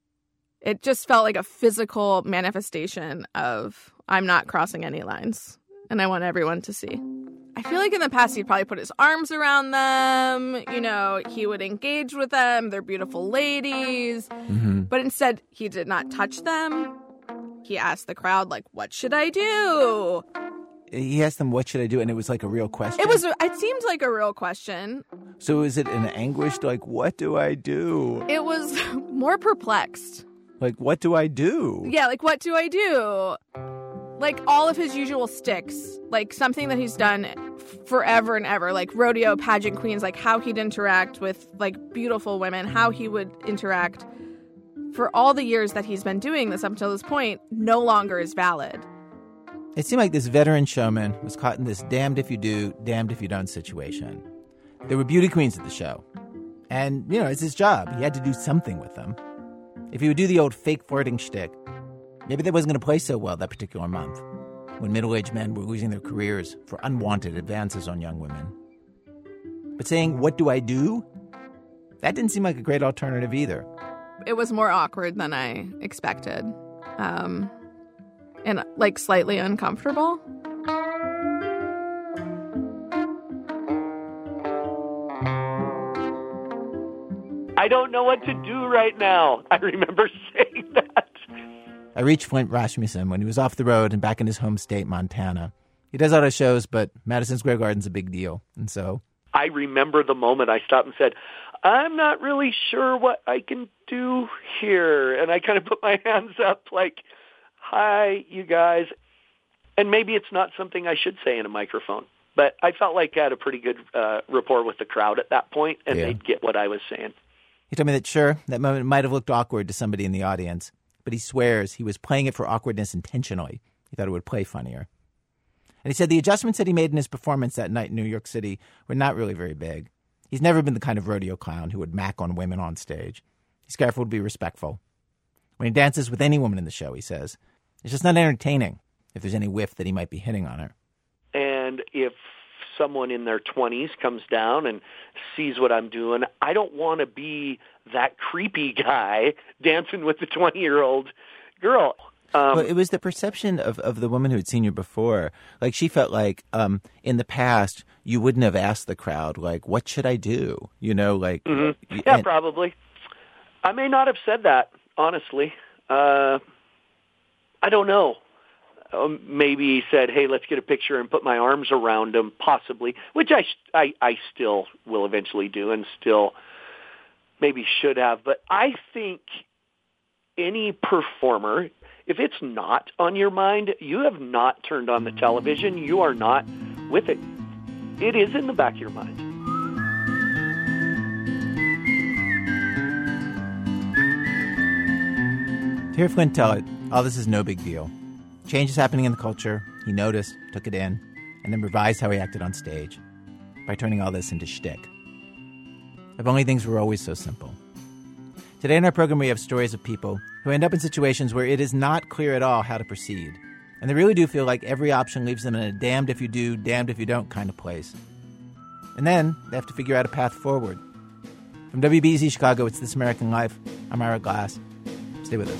It just felt like a physical manifestation of, I'm not crossing any lines, and I want everyone to see. I feel like in the past, he'd probably put his arms around them, you know, he would engage with them, they're beautiful ladies, mm-hmm. But instead, he did not touch them. He asked the crowd, like, what should I do? He asked them, what should I do? And it was like a real question. It was. It seemed like a real question. So is it an anguished, like, what do I do? It was more perplexed. Like, what do I do? Yeah, like, what do I do? Like, all of his usual sticks. Like, something that he's done f- forever and ever. Like, rodeo pageant queens. Like, how he'd interact with, like, beautiful women. How he would interact. For all the years that he's been doing this up until this point, no longer is valid. It seemed like this veteran showman was caught in this damned if you do, damned if you don't situation. There were beauty queens at the show. And, you know, it's his job. He had to do something with them. If he would do the old fake flirting shtick, maybe that wasn't going to play so well that particular month, when middle-aged men were losing their careers for unwanted advances on young women. But saying, what do I do? That didn't seem like a great alternative either. It was more awkward than I expected. Um, and, like, slightly uncomfortable. I don't know what to do right now. I remember saying that. I reached Flint Rasmussen when he was off the road and back in his home state, Montana. He does other shows, but Madison Square Garden's a big deal, and so... I remember the moment I stopped and said, I'm not really sure what I can do here. And I kind of put my hands up like, hi, you guys. And maybe it's not something I should say in a microphone. But I felt like I had a pretty good uh, rapport with the crowd at that point, and yeah. They'd get what I was saying. He told me that, sure, that moment might have looked awkward to somebody in the audience, but he swears he was playing it for awkwardness intentionally. He thought it would play funnier. And he said the adjustments that he made in his performance that night in New York City were not really very big. He's never been the kind of rodeo clown who would mac on women on stage. He's careful to be respectful. When he dances with any woman in the show, he says, it's just not entertaining if there's any whiff that he might be hitting on her. And if someone in their twenties comes down and sees what I'm doing, I don't want to be that creepy guy dancing with the twenty-year-old girl. Um, well, it was the perception of, of the woman who had seen you before. Like, she felt like um, in the past, you wouldn't have asked the crowd, like, what should I do? You know, like... Mm-hmm. Yeah, and, probably. I may not have said that, honestly. Uh, I don't know. Um, maybe he said, hey, let's get a picture and put my arms around him, possibly, which I, I, I still will eventually do and still maybe should have. But I think any performer... if it's not on your mind, you have not turned on the television. You are not with it. It is in the back of your mind. To hear Flint tell it, all this is no big deal. Change is happening in the culture. He noticed, took it in, and then revised how he acted on stage by turning all this into shtick. If only things were always so simple. Today in our program, we have stories of people who end up in situations where it is not clear at all how to proceed. And they really do feel like every option leaves them in a damned if you do, damned if you don't kind of place. And then they have to figure out a path forward. From W B E Z Chicago, it's This American Life. I'm Ira Glass. Stay with us.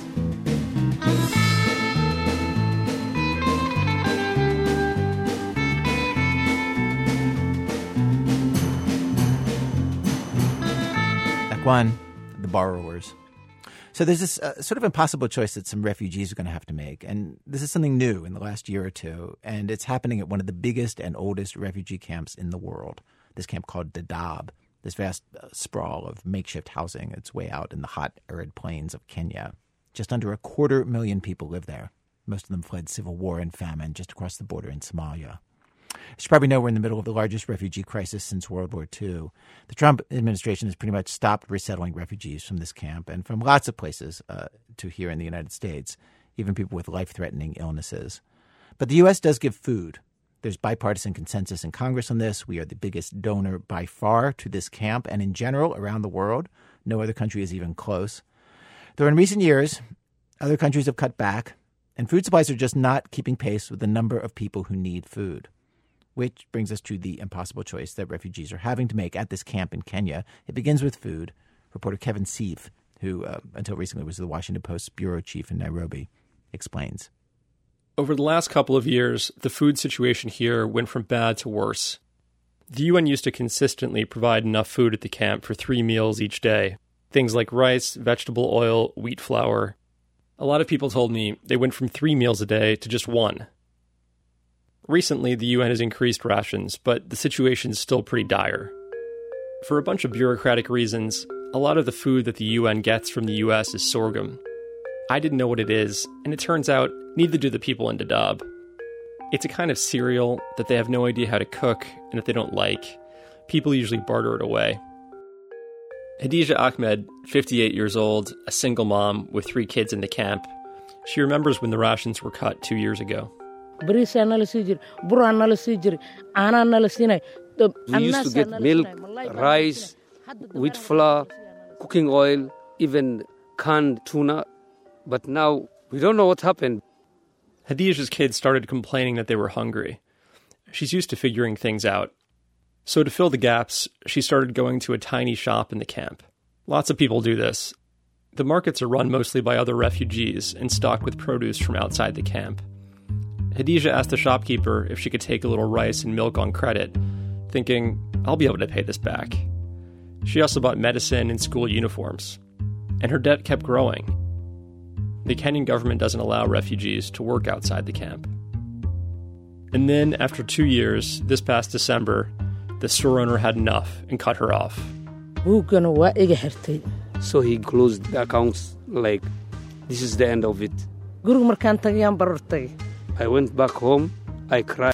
Act one, the borrowers. So there's this uh, sort of impossible choice that some refugees are going to have to make. And this is something new in the last year or two. And it's happening at one of the biggest and oldest refugee camps in the world. This camp called Dadaab, this vast uh, sprawl of makeshift housing. It's way out in the hot, arid plains of Kenya. Just under a quarter million people live there. Most of them fled civil war and famine just across the border in Somalia. As you probably know, we're in the middle of the largest refugee crisis since World War Two. The Trump administration has pretty much stopped resettling refugees from this camp and from lots of places uh, to here in the United States, even people with life-threatening illnesses. But the U S does give food. There's bipartisan consensus in Congress on this. We are the biggest donor by far to this camp, and in general, around the world, no other country is even close. Though in recent years, other countries have cut back, and food supplies are just not keeping pace with the number of people who need food. Which brings us to the impossible choice that refugees are having to make at this camp in Kenya. It begins with food. Reporter Kevin Seif, who uh, until recently was the Washington Post's bureau chief in Nairobi, explains. Over the last couple of years, the food situation here went from bad to worse. The U N used to consistently provide enough food at the camp for three meals each day. Things like rice, vegetable oil, wheat flour. A lot of people told me they went from three meals a day to just one. Recently, the U N has increased rations, but the situation is still pretty dire. For a bunch of bureaucratic reasons, a lot of the food that the U N gets from the U S is sorghum. I didn't know what it is, and it turns out neither do the people in Dadaab. It's a kind of cereal that they have no idea how to cook and that they don't like. People usually barter it away. Hadija Ahmed, fifty-eight years old, a single mom with three kids in the camp. She remembers when the rations were cut two years ago. We used to get milk, rice, wheat flour, cooking oil, even canned tuna. But now we don't know what happened. Hadija's kids started complaining that they were hungry. She's used to figuring things out. So to fill the gaps, she started going to a tiny shop in the camp. Lots of people do this. The markets are run mostly by other refugees and stocked with produce from outside the camp. Hadija asked the shopkeeper if she could take a little rice and milk on credit, thinking, I'll be able to pay this back. She also bought medicine and school uniforms. And her debt kept growing. The Kenyan government doesn't allow refugees to work outside the camp. And then, after two years, this past December, the store owner had enough and cut her off. So he closed the accounts like, this is the end of it. I went back home, I cried.